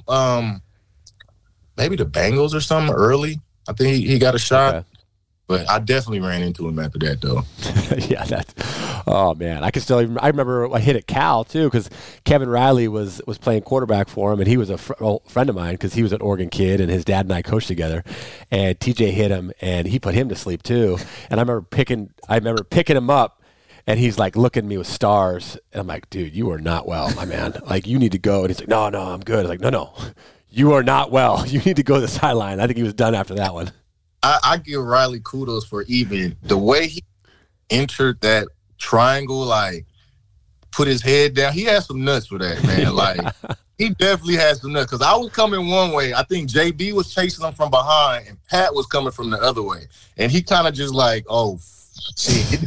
Speaker 3: maybe the Bengals or something early. I think he got a shot. Okay. But I definitely ran into him after that, though.
Speaker 2: Yeah, oh, man. I remember I hit at Cal, too, because Kevin Riley was playing quarterback for him, and he was a friend of mine because he was an Oregon kid, and his dad and I coached together. And TJ hit him, and he put him to sleep, too. And I remember picking him up, and he's, like, looking at me with stars. And I'm like, dude, you are not well, my man. Like, you need to go. And he's like, no, I'm good. I was like, no. You are not well. You need to go to the sideline. I think he was done after that one.
Speaker 3: I give Riley kudos for even the way he entered that triangle, like put his head down. He had some nuts for that, man. Like he definitely had some nuts because I was coming one way. I think JB was chasing him from behind and Pat was coming from the other way. And he kind of just like, oh, shit.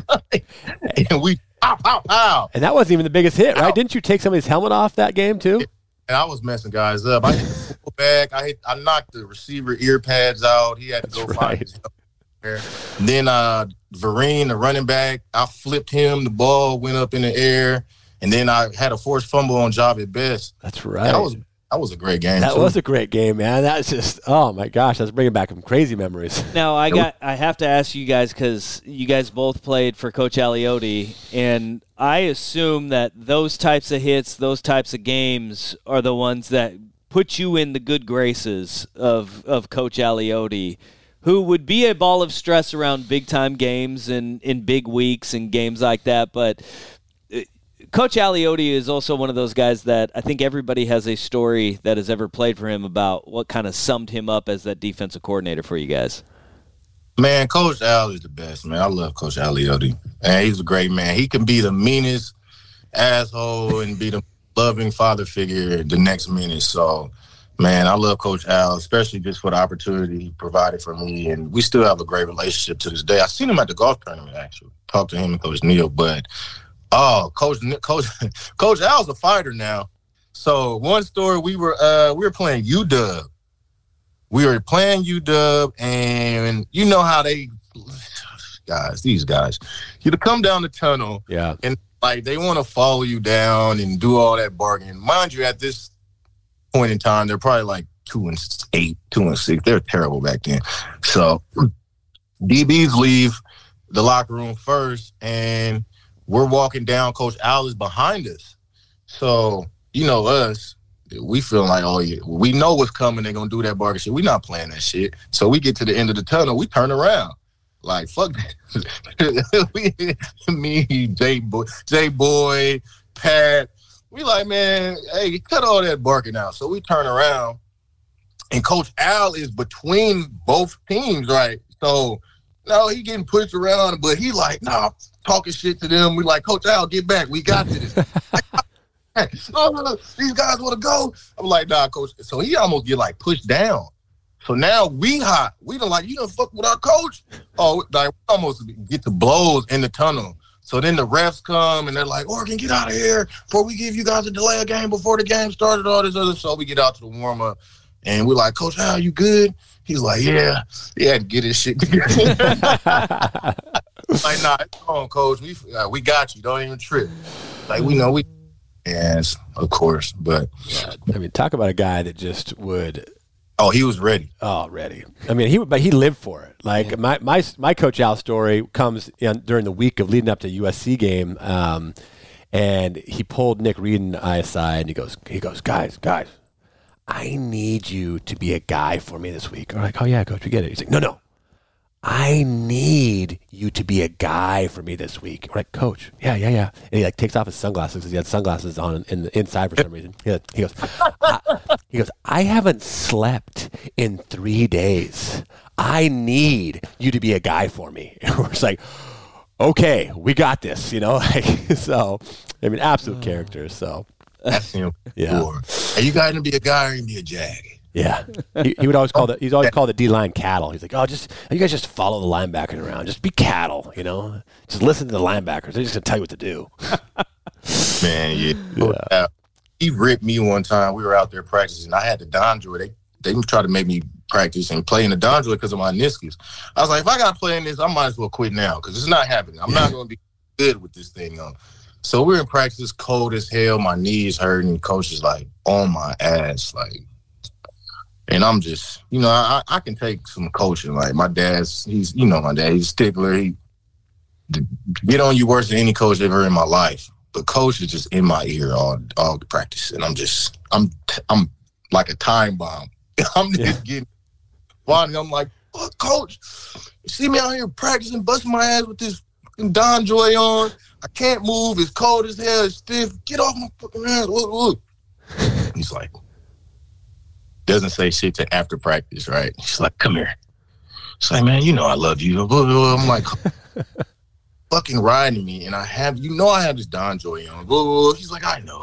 Speaker 3: And we pow.
Speaker 2: And that wasn't even the biggest hit, right? Didn't you take somebody's helmet off that game too?
Speaker 3: And I was messing guys up. I hit the fullback. I knocked the receiver ear pads out. He had to go find his help there. And then Vereen, the running back, I flipped him. The ball went up in the air. And then I had a forced fumble on Javid Best.
Speaker 2: That's right.
Speaker 3: That was a great game.
Speaker 2: That was a great game, man. That's just, oh my gosh, that's bringing back some crazy memories.
Speaker 1: Now I have to ask you guys because you guys both played for Coach Aliotti, and I assume that those types of hits, those types of games are the ones that put you in the good graces of Coach Aliotti, who would be a ball of stress around big time games and in big weeks and games like that, but Coach Aliotti is also one of those guys that I think everybody has a story that has ever played for him about what kind of summed him up as that defensive coordinator for you guys.
Speaker 3: Man, Coach Al is the best, man. I love Coach Aliotti. And he's a great man. He can be the meanest asshole and be the loving father figure the next minute. So, man, I love Coach Al, especially just for the opportunity he provided for me. And we still have a great relationship to this day. I seen him at the golf tournament, actually. Talked to him and Coach Neal. But, Coach Al's a fighter now. So one story, we were playing UW. We were playing UW, and you know how these guys, you come down the tunnel, and like they want to follow you down and do all that bargaining. Mind you, at this point in time, they're probably like 2-8, 2-6. They're terrible back then. So DBs leave the locker room first, and we're walking down. Coach Al is behind us. So, you know us, we feel like, oh, yeah, we know what's coming. They're going to do that bargain shit. We're not playing that shit. So we get to the end of the tunnel. We turn around. Like, fuck that. Me, J-Boy, Pat. We like, man, hey, cut all that barking out. So we turn around, and Coach Al is between both teams, right? So, no, he getting pushed around, but he like, nah, talking shit to them. We like, Coach Al, get back. We got this. No, these guys want to go. I'm like, nah, Coach. So he almost get like pushed down. So now we hot. We done like, you done fuck with our coach. Oh, like we almost get to blows in the tunnel. So then the refs come and they're like, Oregon, get out of here before we give you guys a delay of game before the game started, all this other. So we get out to the warm up and we're like, Coach, how you good? He's like, yeah. He had to get his shit together. Like, nah, it's on, Coach. We got you. Don't even trip. Like, we know we. Yes, of course, but
Speaker 2: I mean, talk about a guy that just would.
Speaker 3: Oh, he was ready.
Speaker 2: Oh, ready. I mean, he lived for it. Like my Coach Al story comes during the week of leading up to USC game, and he pulled Nick Reed and I aside, and he goes, guys, I need you to be a guy for me this week. We're like, oh yeah, Coach, we get it. He's like, no. I need you to be a guy for me this week. We're like, Coach, yeah. And he like takes off his sunglasses because he had sunglasses on in the inside for some reason. He goes, I haven't slept in 3 days. I need you to be a guy for me. And we're just like, okay, we got this, you know? Like, so, I mean, absolute character. So
Speaker 3: that's him.
Speaker 2: Yeah.
Speaker 3: Are you guys gonna be a guy or you be a jag?
Speaker 2: Yeah, he would always call the D-line cattle. He's like, you guys just follow the linebackers around. Just be cattle, you know. Just listen to the linebackers. They're just gonna tell you what to do.
Speaker 3: Man, yeah. He ripped me one time. We were out there practicing. I had the Donjoy. They tried to make me practice and play in the Donjoy because of my meniscus. I was like, if I got to play in this, I might as well quit now because it's not happening. I'm not going to be good with this thing on. So we're in practice, cold as hell. My knees hurting. Coach is like on my ass, like. And I'm just, you know, I can take some coaching. Like my dad's, he's a stickler. He get on you worse than any coach ever in my life. But coach is just in my ear all the practice, and I'm like a time bomb. I'm just getting funny. I'm like, oh, Coach, you see me out here practicing, busting my ass with this Donjoy on. I can't move. It's cold as hell. It's stiff. Get off my fucking ass. Look. He's like. Doesn't say shit to after practice, right? She's like, come here. It's like, man, you know I love you. I'm like, fucking riding me, and I have this Donjoy on. He's like, I know.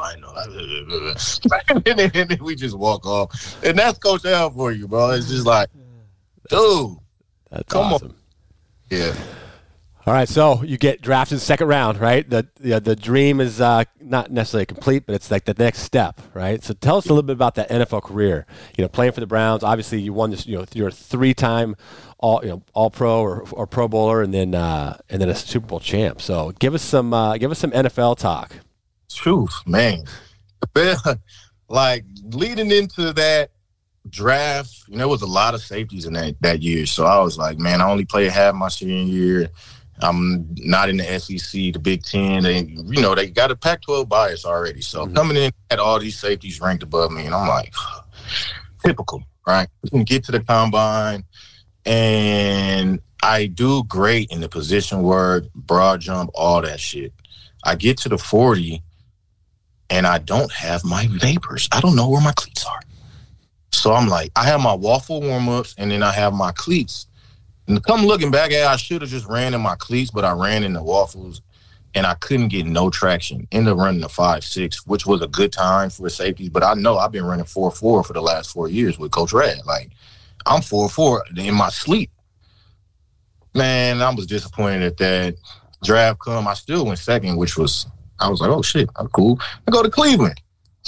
Speaker 3: And then we just walk off. And that's Coach Al for you, bro. It's just like, dude.
Speaker 2: That's come awesome.
Speaker 3: On. Yeah.
Speaker 2: All right, so you get drafted second round, right? The dream is not necessarily complete, but it's like the next step, right? So tell us a little bit about that NFL career. You know, playing for the Browns. Obviously, you won this. You know, you're a 3-time All Pro or Pro Bowler, and then a Super Bowl champ. So give us some NFL talk.
Speaker 3: Truth, man. Like leading into that draft, you know, there was a lot of safeties in that year. So I was like, man, I only played half my senior year. I'm not in the SEC, the Big Ten. They got a Pac-12 bias already. So coming in at all these safeties ranked above me, and I'm like, typical, right? We can get to the combine, and I do great in the position work, broad jump, all that shit. I get to the 40, and I don't have my vapors. I don't know where my cleats are. So I'm like, I have my waffle warm-ups, and then I have my cleats. And come looking back at it, I should have just ran in my cleats, but I ran in the waffles. and I couldn't get no traction. Ended up running a 5.6, which was a good time for safeties. But I know I've been running 4.4 for the last 4 years with Coach Rad. Like, I'm 4.4 in my sleep. Man, I was disappointed at that. Draft come, I still went second, which was, I was like, oh shit, I'm cool. I go to Cleveland.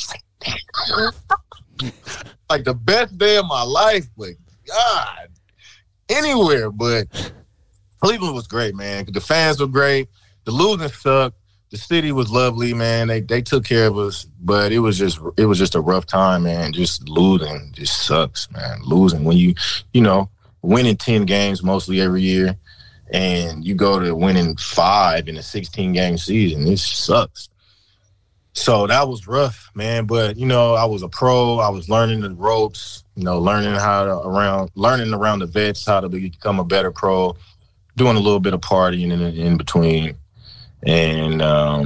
Speaker 3: Like the best day of my life, but God, anywhere. But Cleveland was great, man. The fans were great. The losing sucked. The city was lovely, man. They took care of us, but it was just a rough time, man. Just losing just sucks, man. Losing when you winning 10 games mostly every year, and you go to winning 5 in a 16-game season. It sucks. So that was rough, man. But, I was a pro. I was learning the ropes, learning around the vets, how to become a better pro, doing a little bit of partying in between. And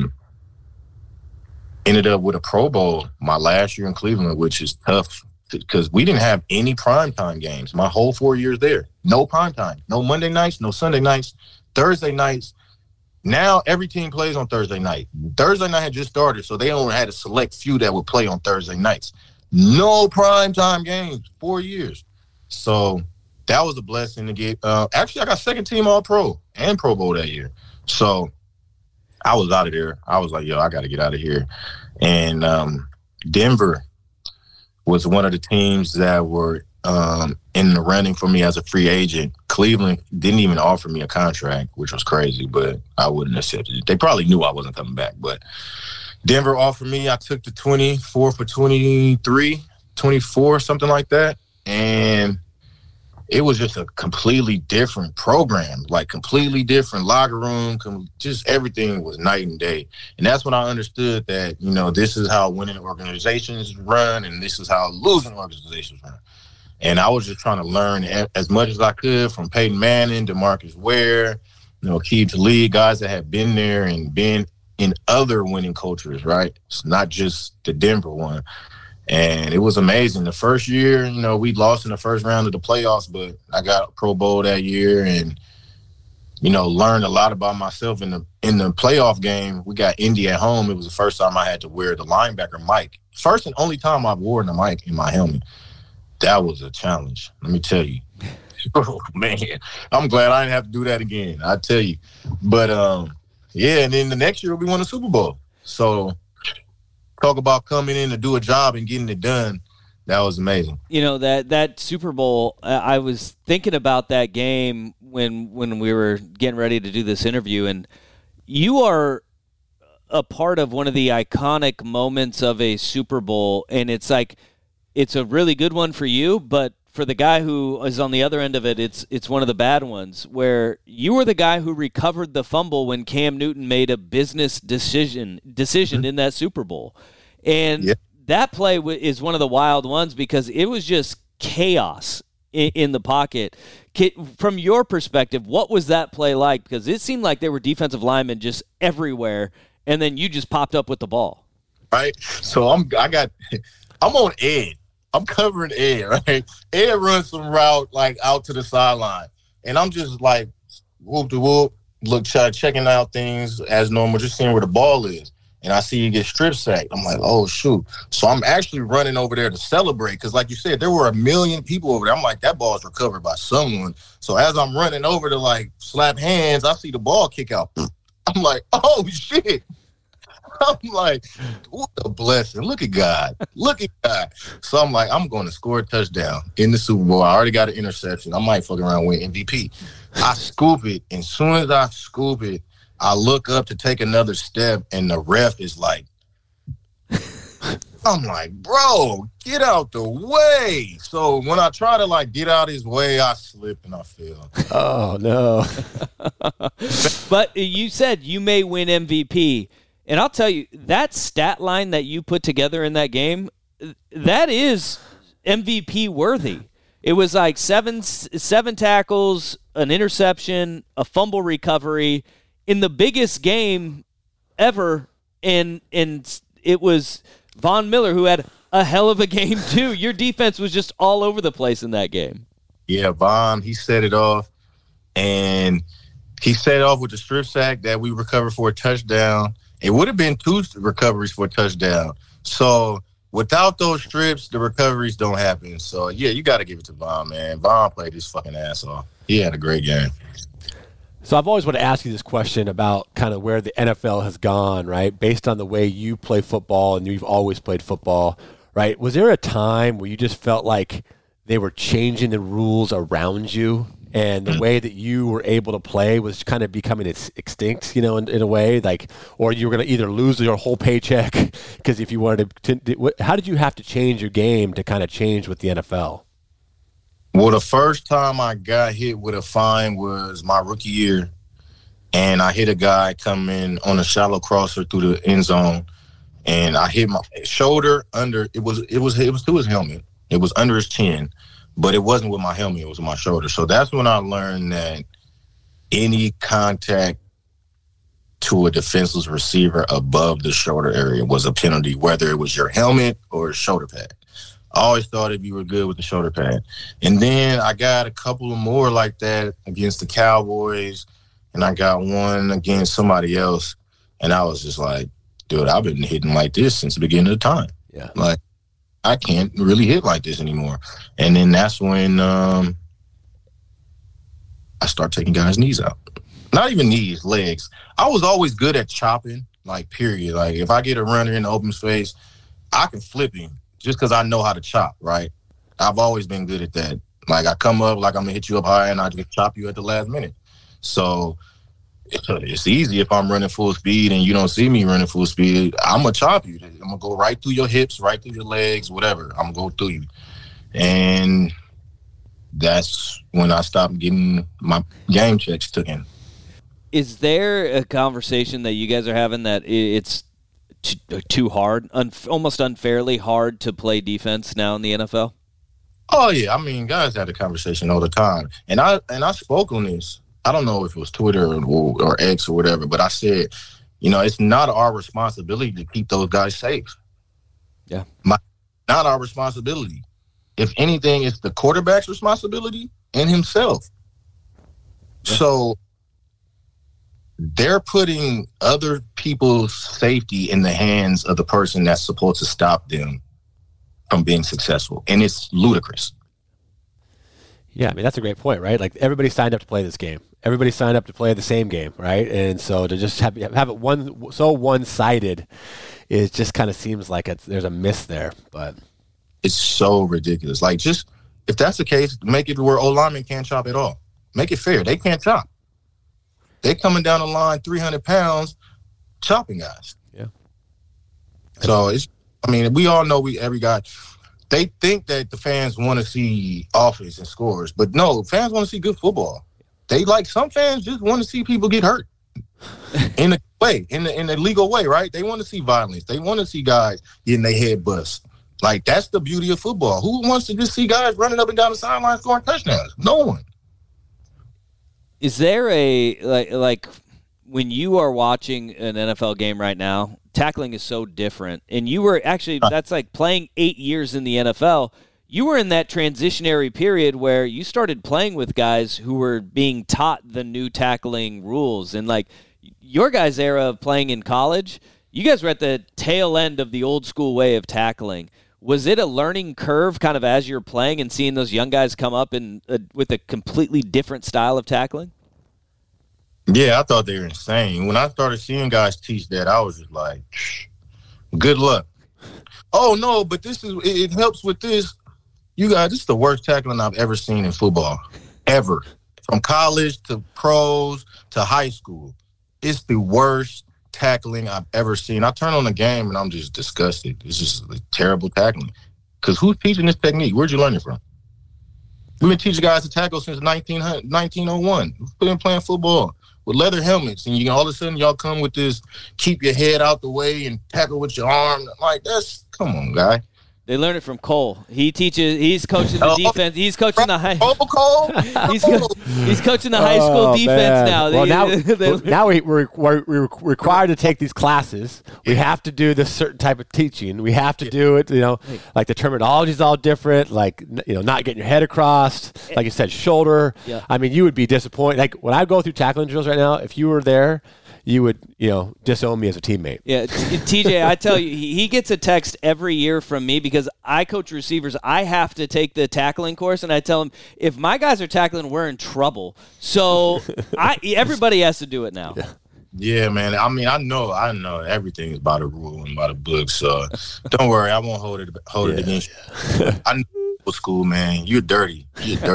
Speaker 3: ended up with a Pro Bowl my last year in Cleveland, which is tough because we didn't have any primetime games my whole 4 years there. No primetime. No Monday nights, no Sunday nights, Thursday nights. Now every team plays on Thursday night. Thursday night had just started, so they only had a select few that would play on Thursday nights. No primetime games, 4 years. So that was a blessing to get. Actually, I got second team All-Pro and Pro Bowl that year. So I was out of there. I was like, yo, I got to get out of here. And Denver was one of the teams that were in the running for me as a free agent. Cleveland didn't even offer me a contract, which was crazy, but I wouldn't accept it. They probably knew I wasn't coming back, but Denver offered me. I took the 24 for 23, 24, something like that. And it was just a completely different program, like completely different locker room. Just everything was night and day. And that's when I understood that, this is how winning organizations run and this is how losing organizations run. And I was just trying to learn as much as I could from Peyton Manning, DeMarcus Ware, Aqib Talib, guys that had been there and been in other winning cultures, right? It's not just the Denver one. And it was amazing. The first year, we lost in the first round of the playoffs, but I got a Pro Bowl that year and, learned a lot about myself in the playoff game. We got Indy at home. It was the first time I had to wear the linebacker mic. First and only time I've worn the mic in my helmet. That was a challenge, let me tell you. Oh, man. I'm glad I didn't have to do that again, I tell you. But, and then the next year we won the Super Bowl. So talk about coming in to do a job and getting it done. That was amazing.
Speaker 1: That Super Bowl, I was thinking about that game when we were getting ready to do this interview, and you are a part of one of the iconic moments of a Super Bowl, and it's like it's a really good one for you, but for the guy who is on the other end of it, it's one of the bad ones where you were the guy who recovered the fumble when Cam Newton made a business decision in that Super Bowl. And that play is one of the wild ones because it was just chaos in the pocket. From your perspective, what was that play like? Because it seemed like there were defensive linemen just everywhere, and then you just popped up with the ball.
Speaker 3: Right. So I'm on Ed. I'm covering Ed, right? Ed runs some route like out to the sideline. And I'm just like whoop to whoop, checking out things as normal, just seeing where the ball is. And I see you get strip sacked. I'm like, oh, shoot. So I'm actually running over there to celebrate because, like you said, there were 1 million people over there. I'm like, that ball's recovered by someone. So as I'm running over to, slap hands, I see the ball kick out. I'm like, oh, shit. I'm like, what a blessing. Look at God. Look at God. So I'm like, I'm going to score a touchdown in the Super Bowl. I already got an interception. I might fuck around with MVP. I scoop it. And as soon as I scoop it, I look up to take another step, and the ref is like, I'm like, bro, get out the way. So when I try to, get out his way, I slip and I fell.
Speaker 2: Oh, no.
Speaker 1: But you said you may win MVP. And I'll tell you, that stat line that you put together in that game, that is MVP worthy. It was like seven tackles, an interception, a fumble recovery in the biggest game ever. And it was Von Miller who had a hell of a game too. Your defense was just all over the place in that game.
Speaker 3: Yeah, Von, he set it off. And He set off with the strip sack that we recovered for a touchdown. It would have been 2 recoveries for a touchdown. So without those strips, the recoveries don't happen. So, yeah, you got to give it to Von, man. Von played his fucking ass off. He had a great game.
Speaker 2: So I've always wanted to ask you this question about kind of where the NFL has gone, right? Based on the way you play football and you've always played football, right? Was there a time where you just felt like they were changing the rules around you and the way that you were able to play was kind of becoming extinct, in a way, like, or you were going to either lose your whole paycheck because if you wanted to, how did you have to change your game to kind of change with the NFL?
Speaker 3: Well, the first time I got hit with a fine was my rookie year, and I hit a guy coming on a shallow crosser through the end zone, and I hit my shoulder under. It was to his helmet. It was under his chin, but it wasn't with my helmet. It was with my shoulder. So that's when I learned that any contact to a defenseless receiver above the shoulder area was a penalty, whether it was your helmet or a shoulder pad. I always thought if you were good with the shoulder pad. And then I got a couple of more like that against the Cowboys, and I got one against somebody else. And I was just like, dude, I've been hitting like this since the beginning of the time.
Speaker 2: Yeah.
Speaker 3: Like, I can't really hit like this anymore. And then that's when I start taking guys' knees out. Not even knees, legs. I was always good at chopping, like, period. Like, if I get a runner in the open space, I can flip him just because I know how to chop, right? I've always been good at that. Like, I come up like I'm going to hit you up high, and I just chop you at the last minute. So it's easy if I'm running full speed and you don't see me running full speed. I'm going to chop you. I'm going to go right through your hips, right through your legs, whatever. I'm going to go through you. And that's when I stopped getting my game checks taken.
Speaker 1: Is there a conversation that you guys are having that it's too hard, almost unfairly hard to play defense now in the NFL?
Speaker 3: Oh, yeah. I mean, guys had a conversation all the time. And I spoke on this. I don't know if it was Twitter or X or whatever, but I said, it's not our responsibility to keep those guys safe.
Speaker 1: Yeah.
Speaker 3: Not our responsibility. If anything, it's the quarterback's responsibility and himself. Yeah. So they're putting other people's safety in the hands of the person that's supposed to stop them from being successful. And it's ludicrous.
Speaker 2: Yeah, I mean, that's a great point, right? Like, everybody signed up to play this game. Everybody signed up to play the same game, right? And so to just have it so one-sided, it just kind of seems like there's a miss there. But
Speaker 3: it's so ridiculous. Like, just if that's the case, make it where O-linemen can't chop at all. Make it fair. They can't chop. They coming down the line 300 pounds chopping guys.
Speaker 2: Yeah.
Speaker 3: So we all know every guy. They think that the fans want to see offense and scores, but no, fans want to see good football. Some fans just want to see people get hurt in a way, in the legal way, right? They want to see violence. They want to see guys getting their head bust. Like, that's the beauty of football. Who wants to just see guys running up and down the sideline scoring touchdowns? No one.
Speaker 1: Is there like when you are watching an NFL game right now, tackling is so different. And you were actually, that's like playing 8 years in the NFL. You were in that transitionary period where you started playing with guys who were being taught the new tackling rules. And like your guys' era of playing in college, you guys were at the tail end of the old school way of tackling. Was it a learning curve kind of as you're playing and seeing those young guys come up with a completely different style of tackling?
Speaker 3: Yeah, I thought they were insane. When I started seeing guys teach that, I was just like, good luck. Oh, no, but it helps with this. You guys, this is the worst tackling I've ever seen in football, ever. From college to pros to high school. It's the worst tackling I've ever seen. I turn on the game and I'm just disgusted. It's just terrible tackling. Because who's teaching this technique? Where'd you learn it from? We've been teaching guys to tackle since 1901. We've been playing football with leather helmets, and all of a sudden y'all come with this keep your head out the way and tackle with your arm. Like, come on, guy.
Speaker 1: They learned it from Cole. He's coaching the defense. He's coaching the high. He's coaching the high school defense now.
Speaker 2: Well, now we're required to take these classes. We have to do this certain type of teaching. We have to do it, like the terminology is all different, like, not getting your head across, like you said, shoulder.
Speaker 1: Yeah.
Speaker 2: I mean, you would be disappointed. Like when I go through tackling drills right now, if you were there, you would, disown me as a teammate.
Speaker 1: Yeah, TJ, I tell you, he gets a text every year from me because I coach receivers. I have to take the tackling course, and I tell him, if my guys are tackling, we're in trouble. So everybody has to do it now.
Speaker 3: Yeah, man. I mean, I know everything is by the rule and by the book, so don't worry. I won't hold it against you. I know old school, man. You're dirty.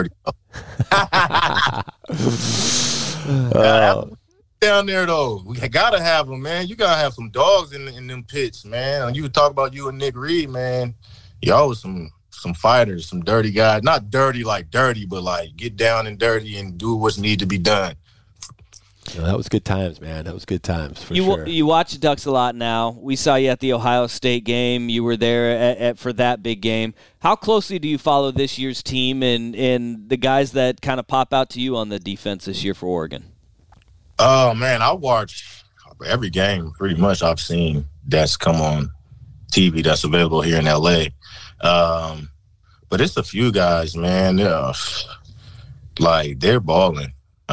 Speaker 3: Down there though, we gotta have them, man. You gotta have some dogs in them pits, man. You talk about you and Nick Reed, man. Y'all was some fighters, some dirty guys. Not dirty like dirty, but like get down and dirty and do what's need to be done.
Speaker 2: That was good times, man. That was good times for sure.
Speaker 1: You watch the Ducks a lot now. We saw you at the Ohio State game. You were there for that big game. How closely do you follow this year's team and the guys that kind of pop out to you on the defense this year for Oregon?
Speaker 3: Oh, man, I watch every game pretty much I've seen that's come on TV that's available here in L.A. But it's a few guys, man. They're balling.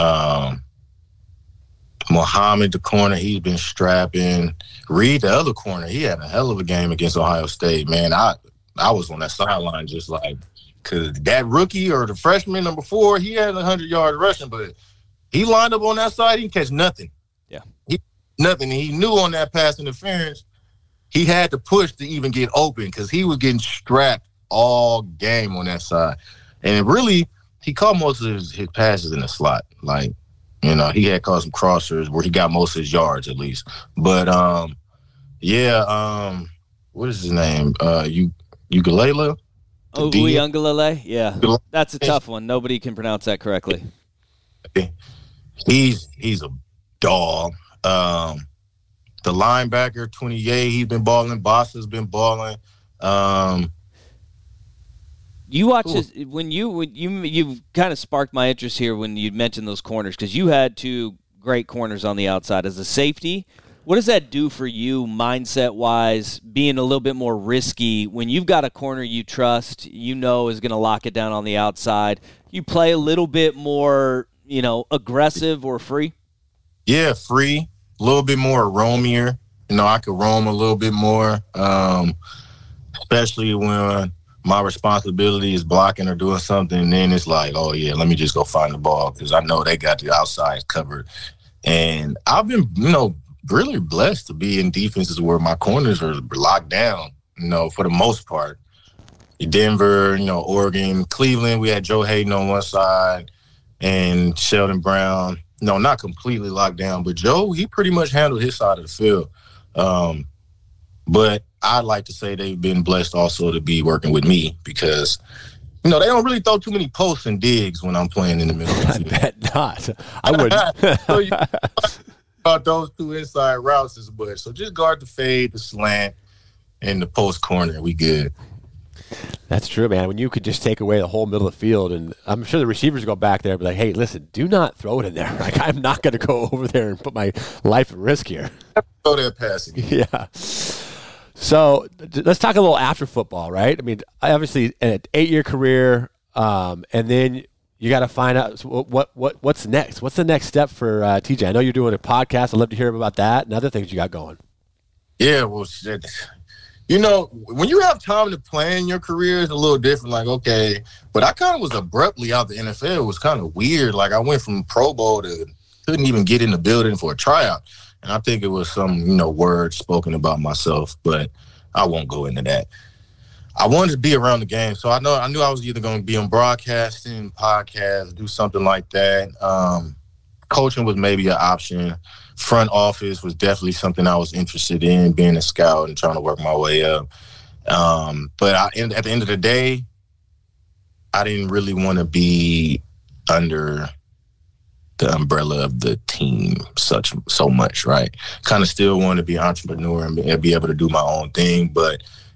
Speaker 3: Muhammad, the corner, he's been strapping. Reed, the other corner, he had a hell of a game against Ohio State, man. I was on that sideline just like, because that rookie or the freshman, number 4, he had 100 yards rushing, but he lined up on that side. He didn't catch nothing.
Speaker 1: Yeah.
Speaker 3: Nothing. He knew on that pass interference, he had to push to even get open because he was getting strapped all game on that side. And really, he caught most of his passes in the slot. Like, he had caught some crossers where he got most of his yards at least. But, what is his name? Ugalele?
Speaker 1: Uiagalelei? Yeah. That's a tough one. Nobody can pronounce that correctly.
Speaker 3: He's a dog. The linebacker, 28, he's been balling. Boss has been balling.
Speaker 1: You watch this when you kind of sparked my interest here when you mentioned those corners because you had 2 great corners on the outside as a safety. What does that do for you mindset-wise, being a little bit more risky when you've got a corner you trust, is going to lock it down on the outside? You play a little bit more, aggressive or free? Yeah,
Speaker 3: free. A little bit more roamier. I could roam a little bit more, especially when my responsibility is blocking or doing something. And then it's like, oh, yeah, let me just go find the ball because I know they got the outside covered. And I've been, really blessed to be in defenses where my corners are locked down, for the most part. Denver, Oregon, Cleveland, we had Joe Hayden on one side and Sheldon Brown. No, not completely locked down, but Joe, he pretty much handled his side of the field. But I'd like to say they've been blessed also to be working with me because, they don't really throw too many posts and digs when I'm playing in the middle.
Speaker 2: I bet not. I wouldn't.
Speaker 3: So about those 2 inside routes as much. So just guard the fade, the slant, and the post corner. We good.
Speaker 2: That's true, man. When you could just take away the whole middle of the field, and I'm sure the receivers go back there and be like, hey, listen, do not throw it in there. Like, I'm not going to go over there and put my life at risk here.
Speaker 3: Throw that passing.
Speaker 2: Yeah. So let's talk a little after football, right? I mean, obviously, an 8-year career, and then you got to find out what's next. What's the next step for TJ? I know you're doing a podcast. I'd love to hear about that and other things you got going.
Speaker 3: Yeah, well, shit. When you have time to plan your career, it's a little different. Like, okay, but I kind of was abruptly out the NFL. It was kind of weird. Like, I went from Pro Bowl to couldn't even get in the building for a tryout. And I think it was some, words spoken about myself, but I won't go into that. I wanted to be around the game. So I knew I was either going to be on broadcasting, podcast, do something like that. Coaching was maybe an option. Front office was definitely something I was interested in, being a scout and trying to work my way up. But at the end of the day, I didn't really want to be under the umbrella of the team so much, right? Kind of still want to be an entrepreneur and be able to do my own thing. But,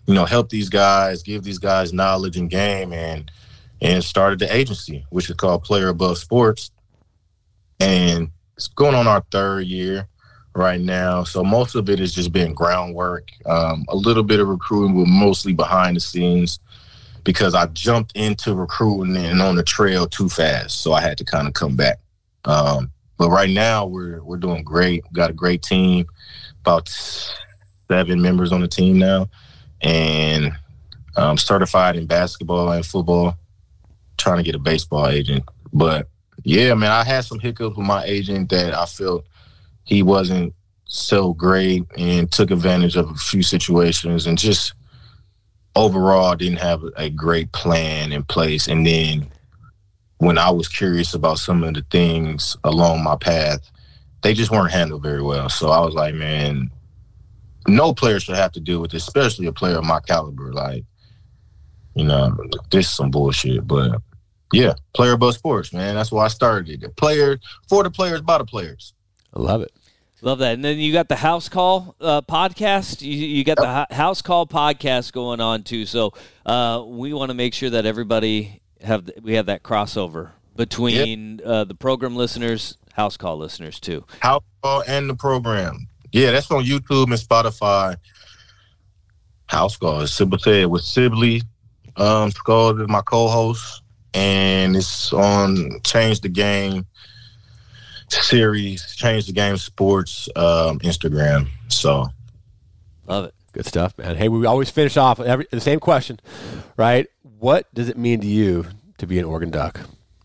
Speaker 3: help these guys, give these guys knowledge and game, and started the agency, which is called Player Above Sports. And it's going on our 3rd year right now. So most of it has just been groundwork, a little bit of recruiting, but mostly behind the scenes, because I jumped into recruiting and on the trail too fast. So I had to kind of come back. But right now we're doing great. We've got a great team, about 7 members on the team now, and certified in basketball and football, trying to get a baseball agent. But yeah, man, I had some hiccups with my agent that I felt he wasn't so great and took advantage of a few situations, and just overall didn't have a great plan in place. And then when I was curious about some of the things along my path, they just weren't handled very well. So I was like, man, no player should have to deal with this, especially a player of my caliber. Like, this is some bullshit. But yeah, Player Above Sports, man. That's why I started it. The player, for the players, by the players.
Speaker 2: I love it.
Speaker 1: Love that. And then you got the House Call podcast. You got the House Call podcast going on too. So we want to make sure that everybody we have that crossover between the program listeners, House Call listeners too.
Speaker 3: House Call and the program. Yeah, that's on YouTube and Spotify. House Call, as Sibley said, with Sibley. Skull is my co-host, and it's on Change the Game series, Change the Game Sports Instagram. So
Speaker 1: love it.
Speaker 2: Good stuff, man. Hey, we always finish off the same question, right? What does it mean to you to be an Oregon Duck?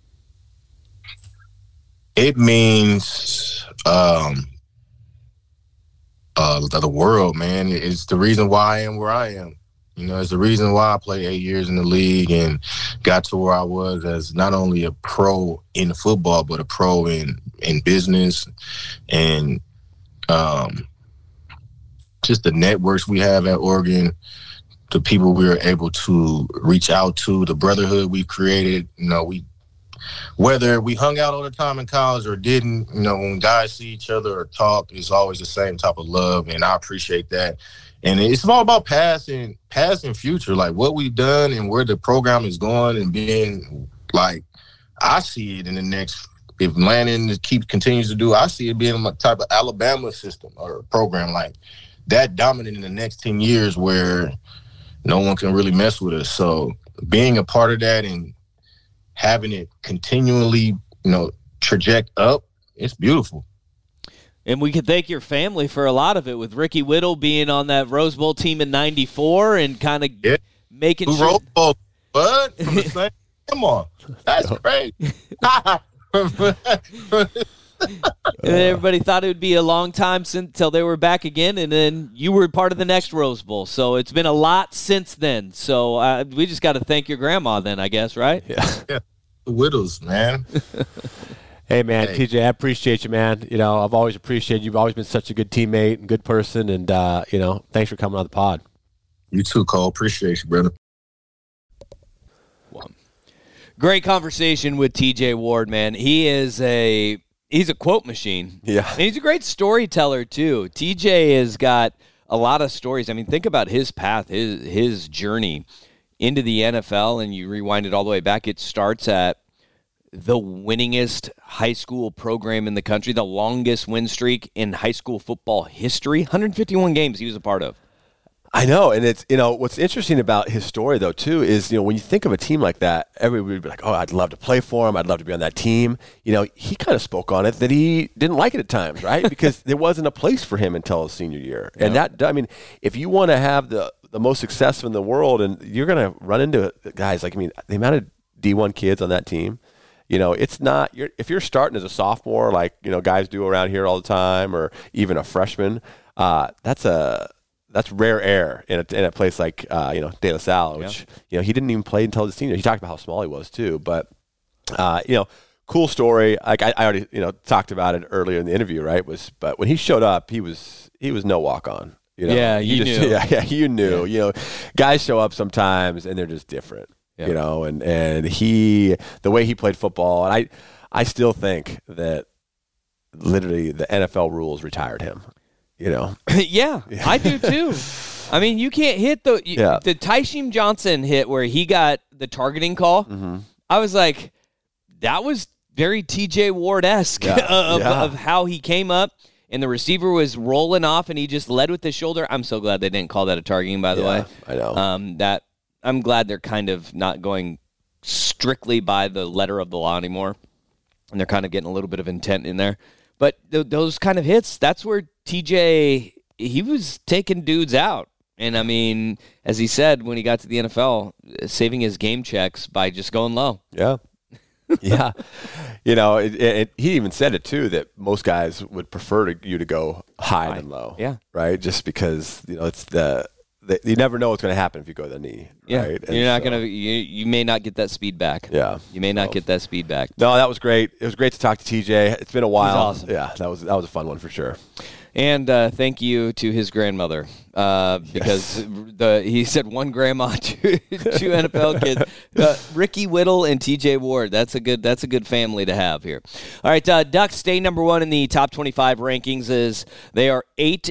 Speaker 3: It means the world, man. It's the reason why I am where I am. It's the reason why I played 8 years in the league and got to where I was as not only a pro in football, but a pro in business, and just the networks we have at Oregon, the people we were able to reach out to, the brotherhood we created. Whether we hung out all the time in college or didn't, when guys see each other or talk, it's always the same type of love, and I appreciate that. And it's all about past and future, like what we've done and where the program is going, and being like, I see it in the next, if Lannon continues to do, I see it being a type of Alabama system or program like that, dominant in the next 10 years where no one can really mess with us. So being a part of that and having it continually, traject up, it's beautiful.
Speaker 1: And we can thank your family for a lot of it, with Ricky Whittle being on that Rose Bowl team in 94 and kind of making sure.
Speaker 3: Rose Bowl, but from the same. Come on, that's great.
Speaker 1: And everybody thought it would be a long time until they were back again, and then you were part of the next Rose Bowl. So it's been a lot since then. So we just got to thank your grandma then, I guess, right?
Speaker 3: Yeah. The Whittles, man.
Speaker 2: Hey, man, TJ, I appreciate you, man. I've always appreciated you. You've always been such a good teammate and good person, and, thanks for coming on the pod.
Speaker 3: You too, Cole. Appreciate you, brother.
Speaker 1: Great conversation with TJ Ward, man. He's a quote machine.
Speaker 2: Yeah.
Speaker 1: And he's a great storyteller, too. TJ has got a lot of stories. I mean, think about his path, his journey into the NFL, and you rewind it all the way back. It starts at the winningest high school program in the country, the longest win streak in high school football history, 151 games he was a part of.
Speaker 2: I know, and it's what's interesting about his story though too is when you think of a team like that, everybody would be like, "Oh, I'd love to play for him. I'd love to be on that team." He kind of spoke on it that he didn't like it at times, right? Because there wasn't a place for him until his senior year, and if you want to have the most success in the world, and you're going to run into guys the amount of D1 kids on that team. It's not if you're starting as a sophomore, like guys do around here all the time, or even a freshman. That's rare air in a place like De La Salle, which he didn't even play until his senior. He talked about how small he was too, but cool story. Like I already talked about it earlier in the interview, right? But when he showed up, he was no walk on.
Speaker 1: You knew.
Speaker 2: Yeah, you knew. Yeah. Guys show up sometimes and they're just different.
Speaker 1: Yep.
Speaker 2: And the way he played football, and I still think that literally the NFL rules retired him.
Speaker 1: Yeah, I do too. I mean, you can't hit the Tysheem Johnson hit where he got the targeting call.
Speaker 2: Mm-hmm.
Speaker 1: I was like, that was very TJ Ward-esque of how he came up, and the receiver was rolling off, and he just led with his shoulder. I'm so glad they didn't call that a targeting, by the way.
Speaker 2: I know.
Speaker 1: I'm glad they're kind of not going strictly by the letter of the law anymore, and they're kind of getting a little bit of intent in there. But those kind of hits, that's where TJ, he was taking dudes out. And, I mean, as he said when he got to the NFL, saving his game checks by just going low.
Speaker 2: Yeah. Yeah. You know, he even said it, too, that most guys would prefer you to go high than low.
Speaker 1: Yeah.
Speaker 2: Right? Just because, you know, it's you never know what's going to happen if you go to the knee.
Speaker 1: Yeah.
Speaker 2: Right?
Speaker 1: You're not going to, you may not get that speed back.
Speaker 2: Yeah.
Speaker 1: You may not get that speed back.
Speaker 2: No, that was great. It was great to talk to TJ. It's been a while.
Speaker 1: He's awesome.
Speaker 2: Yeah, that was a fun one for sure.
Speaker 1: And thank you to his grandmother because he said one grandma to two NFL kids, Ricky Whittle and T.J. Ward. That's a good family to have here. All right, Ducks stay number one in the top 25 rankings. As they are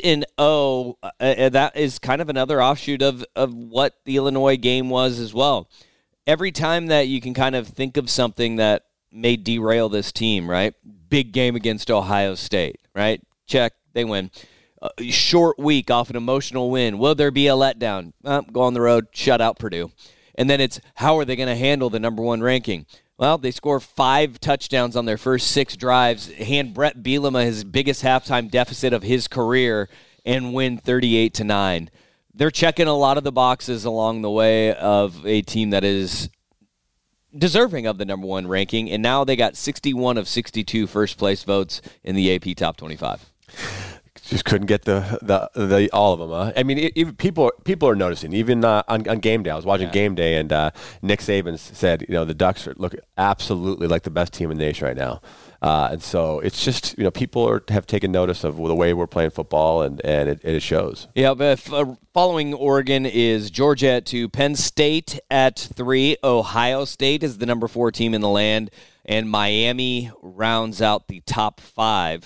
Speaker 1: 8-0. That is kind of another offshoot of what the Illinois game was as well. Every time that you can kind of think of something that may derail this team, right? Big game against Ohio State, right? Check. They win. Short week off an emotional win. Will there be a letdown? Go on the road, shut out Purdue. And then it's, how are they going to handle the number one ranking? Well, they score 5 touchdowns on their first 6 drives, hand Brett Bielema his biggest halftime deficit of his career, and win 38-9. They're checking a lot of the boxes along the way of a team that is deserving of the number one ranking, and now they got 61 of 62 first-place votes in the AP Top 25.
Speaker 2: Just couldn't get the all of them. Huh? I mean, even people are noticing. Even on game day, I was watching game day, and Nick Saban said, you know, the Ducks look absolutely like the best team in the nation right now. And so it's just, you know, people have taken notice of the way we're playing football, and it shows. Yeah,
Speaker 1: but following Oregon is Georgia at 2, Penn State at 3, Ohio State is the number 4 team in the land, and Miami rounds out the top 5.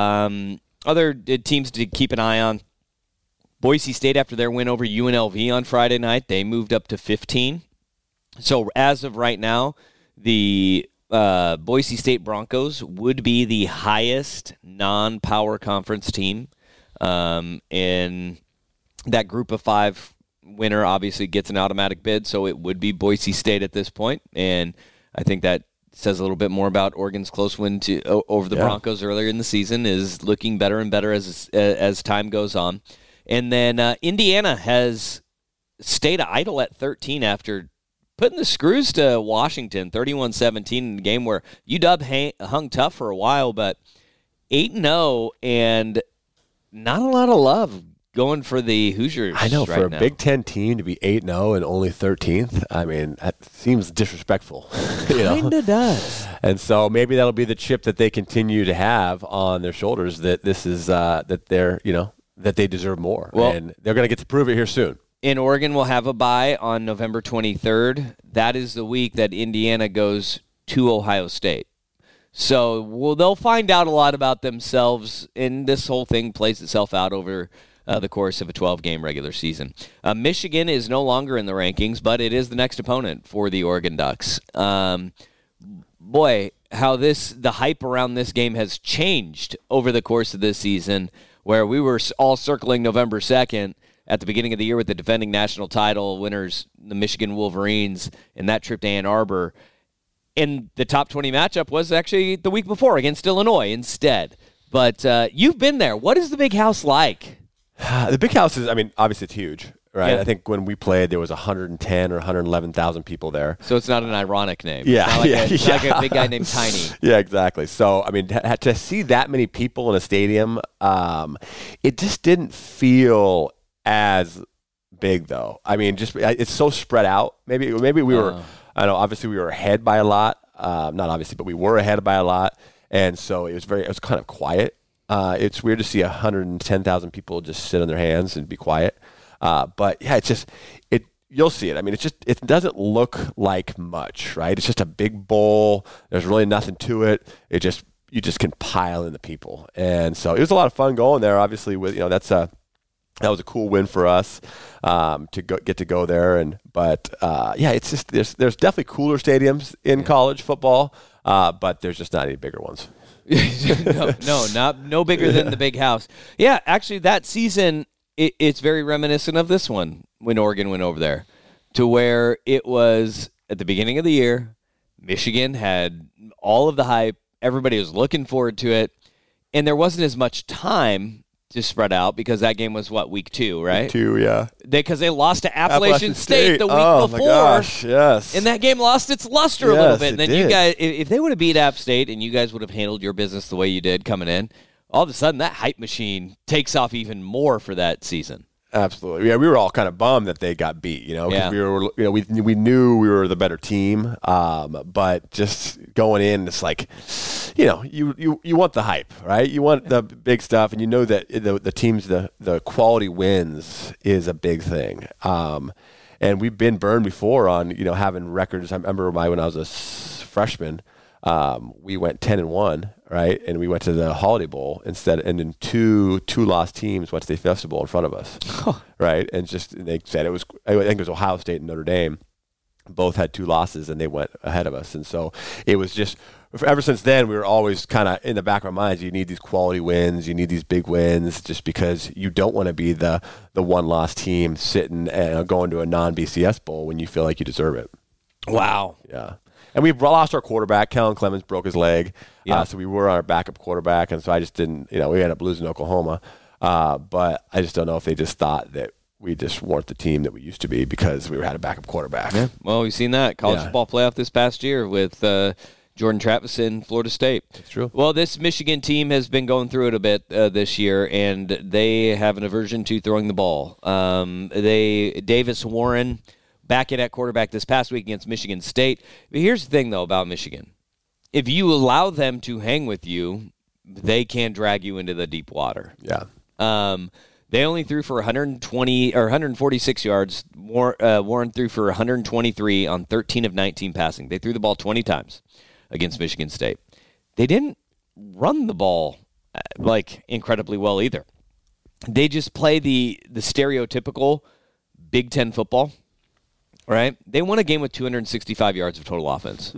Speaker 1: Other teams to keep an eye on, Boise State, after their win over UNLV on Friday night, they moved up to 15. So as of right now, the Boise State Broncos would be the highest non-power conference team. And that group of 5 winner obviously gets an automatic bid, so it would be Boise State at this point. And I think that says a little bit more about Oregon's close win over the Broncos earlier in the season, is looking better and better as time goes on. And then Indiana has stayed idle at 13 after putting the screws to Washington, 31-17 in a game where UW hung tough for a while, but 8-0 and not a lot of love going for the Hoosiers.
Speaker 2: I know, for a
Speaker 1: now.
Speaker 2: Big Ten team to be 8-0 and only 13th, I mean, that seems disrespectful.
Speaker 1: Kind of does.
Speaker 2: And so maybe that'll be the chip that they continue to have on their shoulders, that this is that they're, you know, that they deserve more. Well, and they're going to get to prove it here soon.
Speaker 1: And Oregon will have a bye on November 23rd. That is the week that Indiana goes to Ohio State. So they'll find out a lot about themselves, and this whole thing plays itself out over the course of a 12-game regular season. Michigan is no longer in the rankings, but it is the next opponent for the Oregon Ducks. Boy, how the hype around this game has changed over the course of this season, where we were all circling November 2nd at the beginning of the year with the defending national title winners, the Michigan Wolverines, and that trip to Ann Arbor. And the top 20 matchup was actually the week before against Illinois instead. But you've been there. What is the Big House like?
Speaker 2: The Big House is, I mean, obviously it's huge, right?
Speaker 1: Yeah.
Speaker 2: I think when we played, there was 110 or 111,000 people there.
Speaker 1: So it's not an ironic name.
Speaker 2: Yeah.
Speaker 1: It's not like a big guy named Tiny.
Speaker 2: Yeah, exactly. So, I mean, to see that many people in a stadium, it just didn't feel as big, though. I mean, just it's so spread out. Maybe we were, I don't know, obviously we were ahead by a lot. Not obviously, but we were ahead by a lot. And so it was kind of quiet. It's weird to see 110,000 people just sit on their hands and be quiet. But yeah, you'll see it. I mean, it doesn't look like much, right? It's just a big bowl. There's really nothing to it. You just can pile in the people. And so it was a lot of fun going there. Obviously, with, you know, that's that was a cool win for us get to go there. But it's just there's definitely cooler stadiums in college football, but there's just not any bigger ones.
Speaker 1: no bigger than the Big House. Yeah, actually, that season it's very reminiscent of this one when Oregon went over there, to where it was at the beginning of the year. Michigan had all of the hype. Everybody was looking forward to it, and there wasn't as much time to spread out because that game was week 2, right?
Speaker 2: Week 2, yeah.
Speaker 1: Because they lost to Appalachian State the week before.
Speaker 2: My gosh, yes.
Speaker 1: And that game lost its luster a little bit. And then you guys, if they would have beat App State and you guys would have handled your business the way you did coming in, all of a sudden that hype machine takes off even more for that season.
Speaker 2: Absolutely. Yeah, we were all kind of bummed that they got beat, because we knew we were the better team, but just going in, it's like, you want the hype, right? You want the big stuff, and you know that the teams, the quality wins is a big thing. And we've been burned before on, having records. I remember when I was a freshman, we went 10-1, right? And we went to the Holiday Bowl instead, and then two lost teams went to the Fiesta Bowl in front of us, right? And they said I think it was Ohio State and Notre Dame, both had 2 losses, and they went ahead of us. And so it was just, ever since then, we were always kind of in the back of our minds, you need these quality wins, you need these big wins, just because you don't want to be the one-loss team sitting and going to a non-BCS Bowl when you feel like you deserve it.
Speaker 1: Wow.
Speaker 2: Yeah. And we lost our quarterback. Kellen Clemens broke his leg. Yeah. So we were on our backup quarterback. And so I just didn't, we ended up losing Oklahoma. But I just don't know if they just thought that we just weren't the team that we used to be because we had a backup quarterback.
Speaker 1: Yeah. Well, we've seen that. College football playoff this past year with Jordan Travis in Florida State.
Speaker 2: That's true.
Speaker 1: Well, this Michigan team has been going through it a bit this year, and they have an aversion to throwing the ball. Davis Warren back in at quarterback this past week against Michigan State. But here's the thing, though, about Michigan. If you allow them to hang with you, they can drag you into the deep water.
Speaker 2: Yeah.
Speaker 1: They only threw for 120 or 146 yards. Warren threw for 123 on 13 of 19 passing. They threw the ball 20 times against Michigan State. They didn't run the ball incredibly well either. They just play the stereotypical Big Ten football. Right? They won a game with 265 yards of total offense.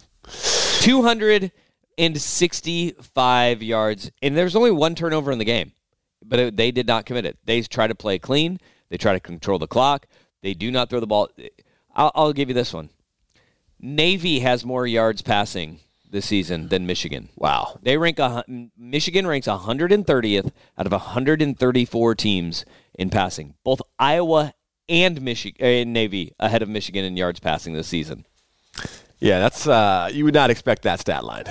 Speaker 1: 265 yards. And there's only 1 turnover in the game. But they did not commit it. They try to play clean. They try to control the clock. They do not throw the ball. I'll give you this one. Navy has more yards passing this season than Michigan.
Speaker 2: Wow.
Speaker 1: Michigan ranks 130th out of 134 teams in passing. Both Iowa and Navy ahead of Michigan in yards passing this season.
Speaker 2: Yeah, that's you would not expect that stat line,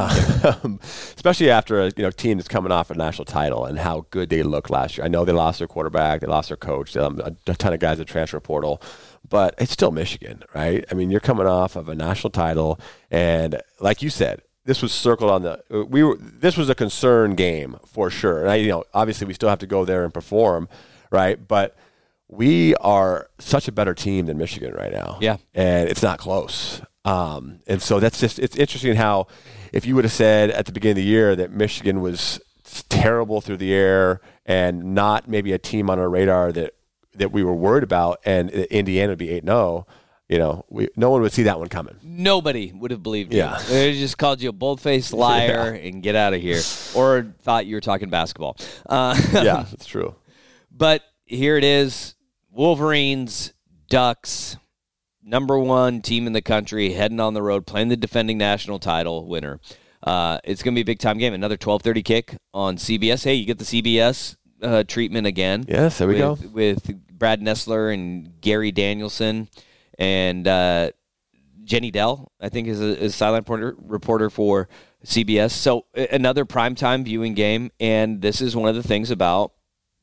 Speaker 2: especially after a team that's coming off a national title and how good they looked last year. I know they lost their quarterback, they lost their coach, a ton of guys at transfer portal, but it's still Michigan, right? I mean, you're coming off of a national title, and like you said, this was circled on this was a concern game for sure. And obviously we still have to go there and perform, right? But we are such a better team than Michigan right now.
Speaker 1: Yeah.
Speaker 2: And it's not close. And so it's interesting how if you would have said at the beginning of the year that Michigan was terrible through the air and not maybe a team on our radar that we were worried about, and Indiana would be 8-0, no one would see that one coming.
Speaker 1: Nobody would have believed you.
Speaker 2: Yeah.
Speaker 1: They just called you a bold-faced liar and get out of here, or thought you were talking basketball.
Speaker 2: Yeah, that's true.
Speaker 1: But here it is. Wolverines, Ducks, number 1 team in the country, heading on the road, playing the defending national title winner. It's going to be a big-time game. Another 12:30 kick on CBS. Hey, you get the CBS treatment again.
Speaker 2: Yes, there we go.
Speaker 1: With Brad Nessler and Gary Danielson and Jenny Dell, I think, is a sideline reporter for CBS. So another primetime viewing game, and this is one of the things about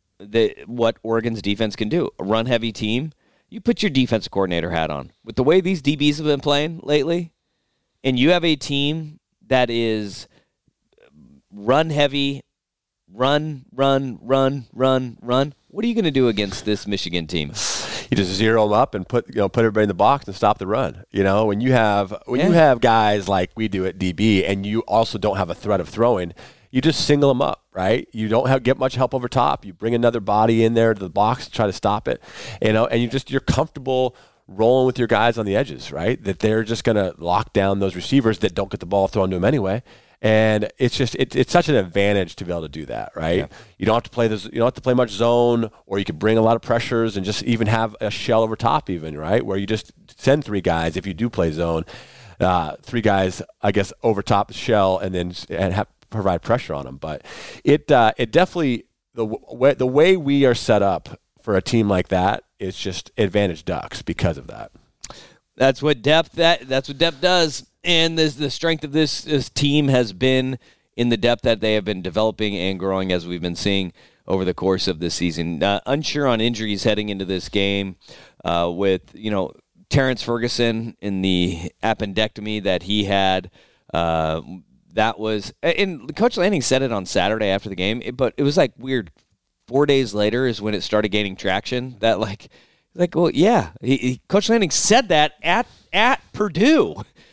Speaker 1: what Oregon's defense can do. A run-heavy team, you put your defensive coordinator hat on. With the way these DBs have been playing lately, and you have a team that is run-heavy, run. What are you going to do against this Michigan team?
Speaker 2: You just zero them up and put everybody in the box and stop the run. When you have guys like we do at DB, and you also don't have a threat of throwing, you just single them up, right? You don't get much help over top. You bring another body in there to the box to try to stop it, and you're comfortable rolling with your guys on the edges, right? That they're just going to lock down those receivers that don't get the ball thrown to them anyway. And it's such an advantage to be able to do that, right? Yeah. You don't have to play you don't have to play much zone, or you could bring a lot of pressures and just even have a shell over top, even, right? Where you just send 3 guys if you do play zone, 3 guys, I guess, over top the shell, and then provide pressure on them. But it definitely the way we are set up for a team like that is just advantage Ducks because of that.
Speaker 1: That's what depth does. And the strength of this team has been in the depth that they have been developing and growing, as we've been seeing over the course of the season. Unsure on injuries heading into this game with, Terrence Ferguson in the appendectomy that he had. That was – and Coach Lanning said it on Saturday after the game, but it was like weird. 4 days later is when it started gaining traction. That well, yeah. Coach Lanning said that at Purdue.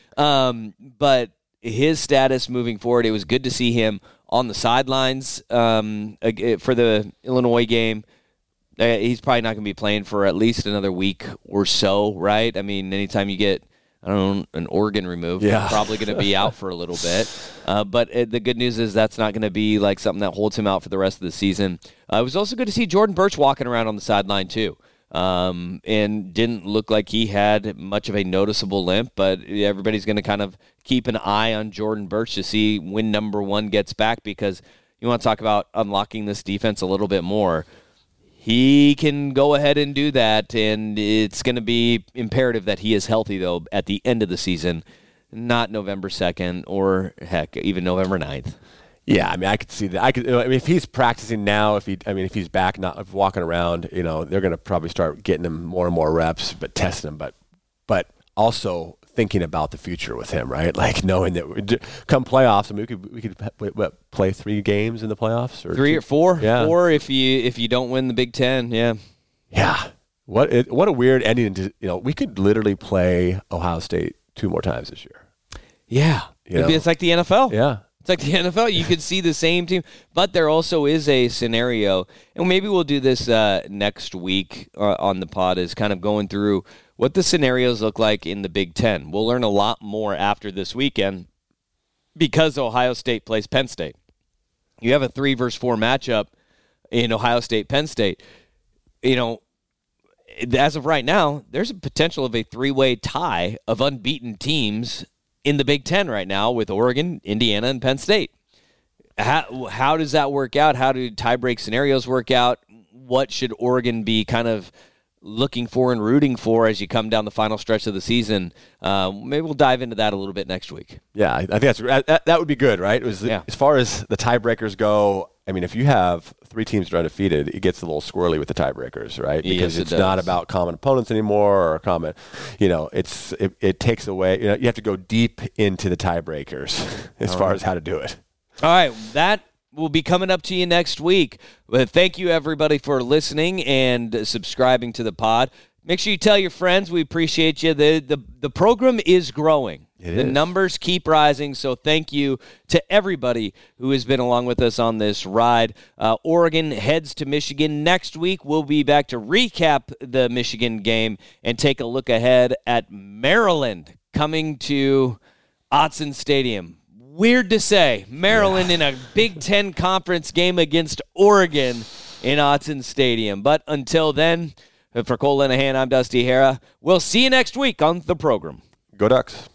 Speaker 1: But his status moving forward, it was good to see him on the sidelines for the Illinois game. He's probably not going to be playing for at least another week or so, right? I mean, anytime you get, an organ removed, yeah, probably going to be out for a little bit. But the good news is that's not going to be like something that holds him out for the rest of the season. It was also good to see Jordan Burch walking around on the sideline too. And didn't look like he had much of a noticeable limp, but everybody's going to kind of keep an eye on Jordan Burch to see when number 1 gets back, because you want to talk about unlocking this defense a little bit more. He can go ahead and do that, and it's going to be imperative that he is healthy, though, at the end of the season, not November 2nd or, heck, even November 9th.
Speaker 2: Yeah, I mean, I could see that. If he's practicing now, if he's back, not walking around, they're going to probably start getting him more and more reps, but testing him, but also thinking about the future with him, right? Like knowing that come playoffs, we could play 3 games in the playoffs, or
Speaker 1: 3 or 4,
Speaker 2: yeah.
Speaker 1: 4 if you don't win the Big Ten, yeah.
Speaker 2: Yeah, what a weird ending to, we could literally play Ohio State 2 more times this year.
Speaker 1: Yeah, it's like the NFL.
Speaker 2: Yeah.
Speaker 1: It's like the NFL. You could see the same team, but there also is a scenario, and maybe we'll do this next week on the pod, is kind of going through what the scenarios look like in the Big Ten. We'll learn a lot more after this weekend because Ohio State plays Penn State. You have a 3 versus 4 matchup in Ohio State-Penn State. As of right now, there's a potential of a 3-way tie of unbeaten teams in the Big Ten right now with Oregon, Indiana, and Penn State. How does that work out? How do tie-break scenarios work out? What should Oregon be kind of looking for and rooting for as you come down the final stretch of the season? Maybe we'll dive into that a little bit next week.
Speaker 2: Yeah, I think that would be good, right? As far as the tiebreakers go, I mean, if you have 3 teams that are undefeated, it gets a little squirrely with the tiebreakers, right? Because it's not about common opponents anymore or common, it takes away, you have to go deep into the tiebreakers as far as how to do it.
Speaker 1: All right, that will be coming up to you next week. But thank you, everybody, for listening and subscribing to the pod. Make sure you tell your friends. We appreciate you. The program is growing. The numbers keep rising, so thank you to everybody who has been along with us on this ride. Oregon heads to Michigan next week. We'll be back to recap the Michigan game and take a look ahead at Maryland coming to Autzen Stadium. Weird to say, Maryland in a Big Ten conference game against Oregon in Autzen Stadium. But until then, for Cole Linehan, I'm Dusty Hara. We'll see you next week on the program.
Speaker 2: Go Ducks.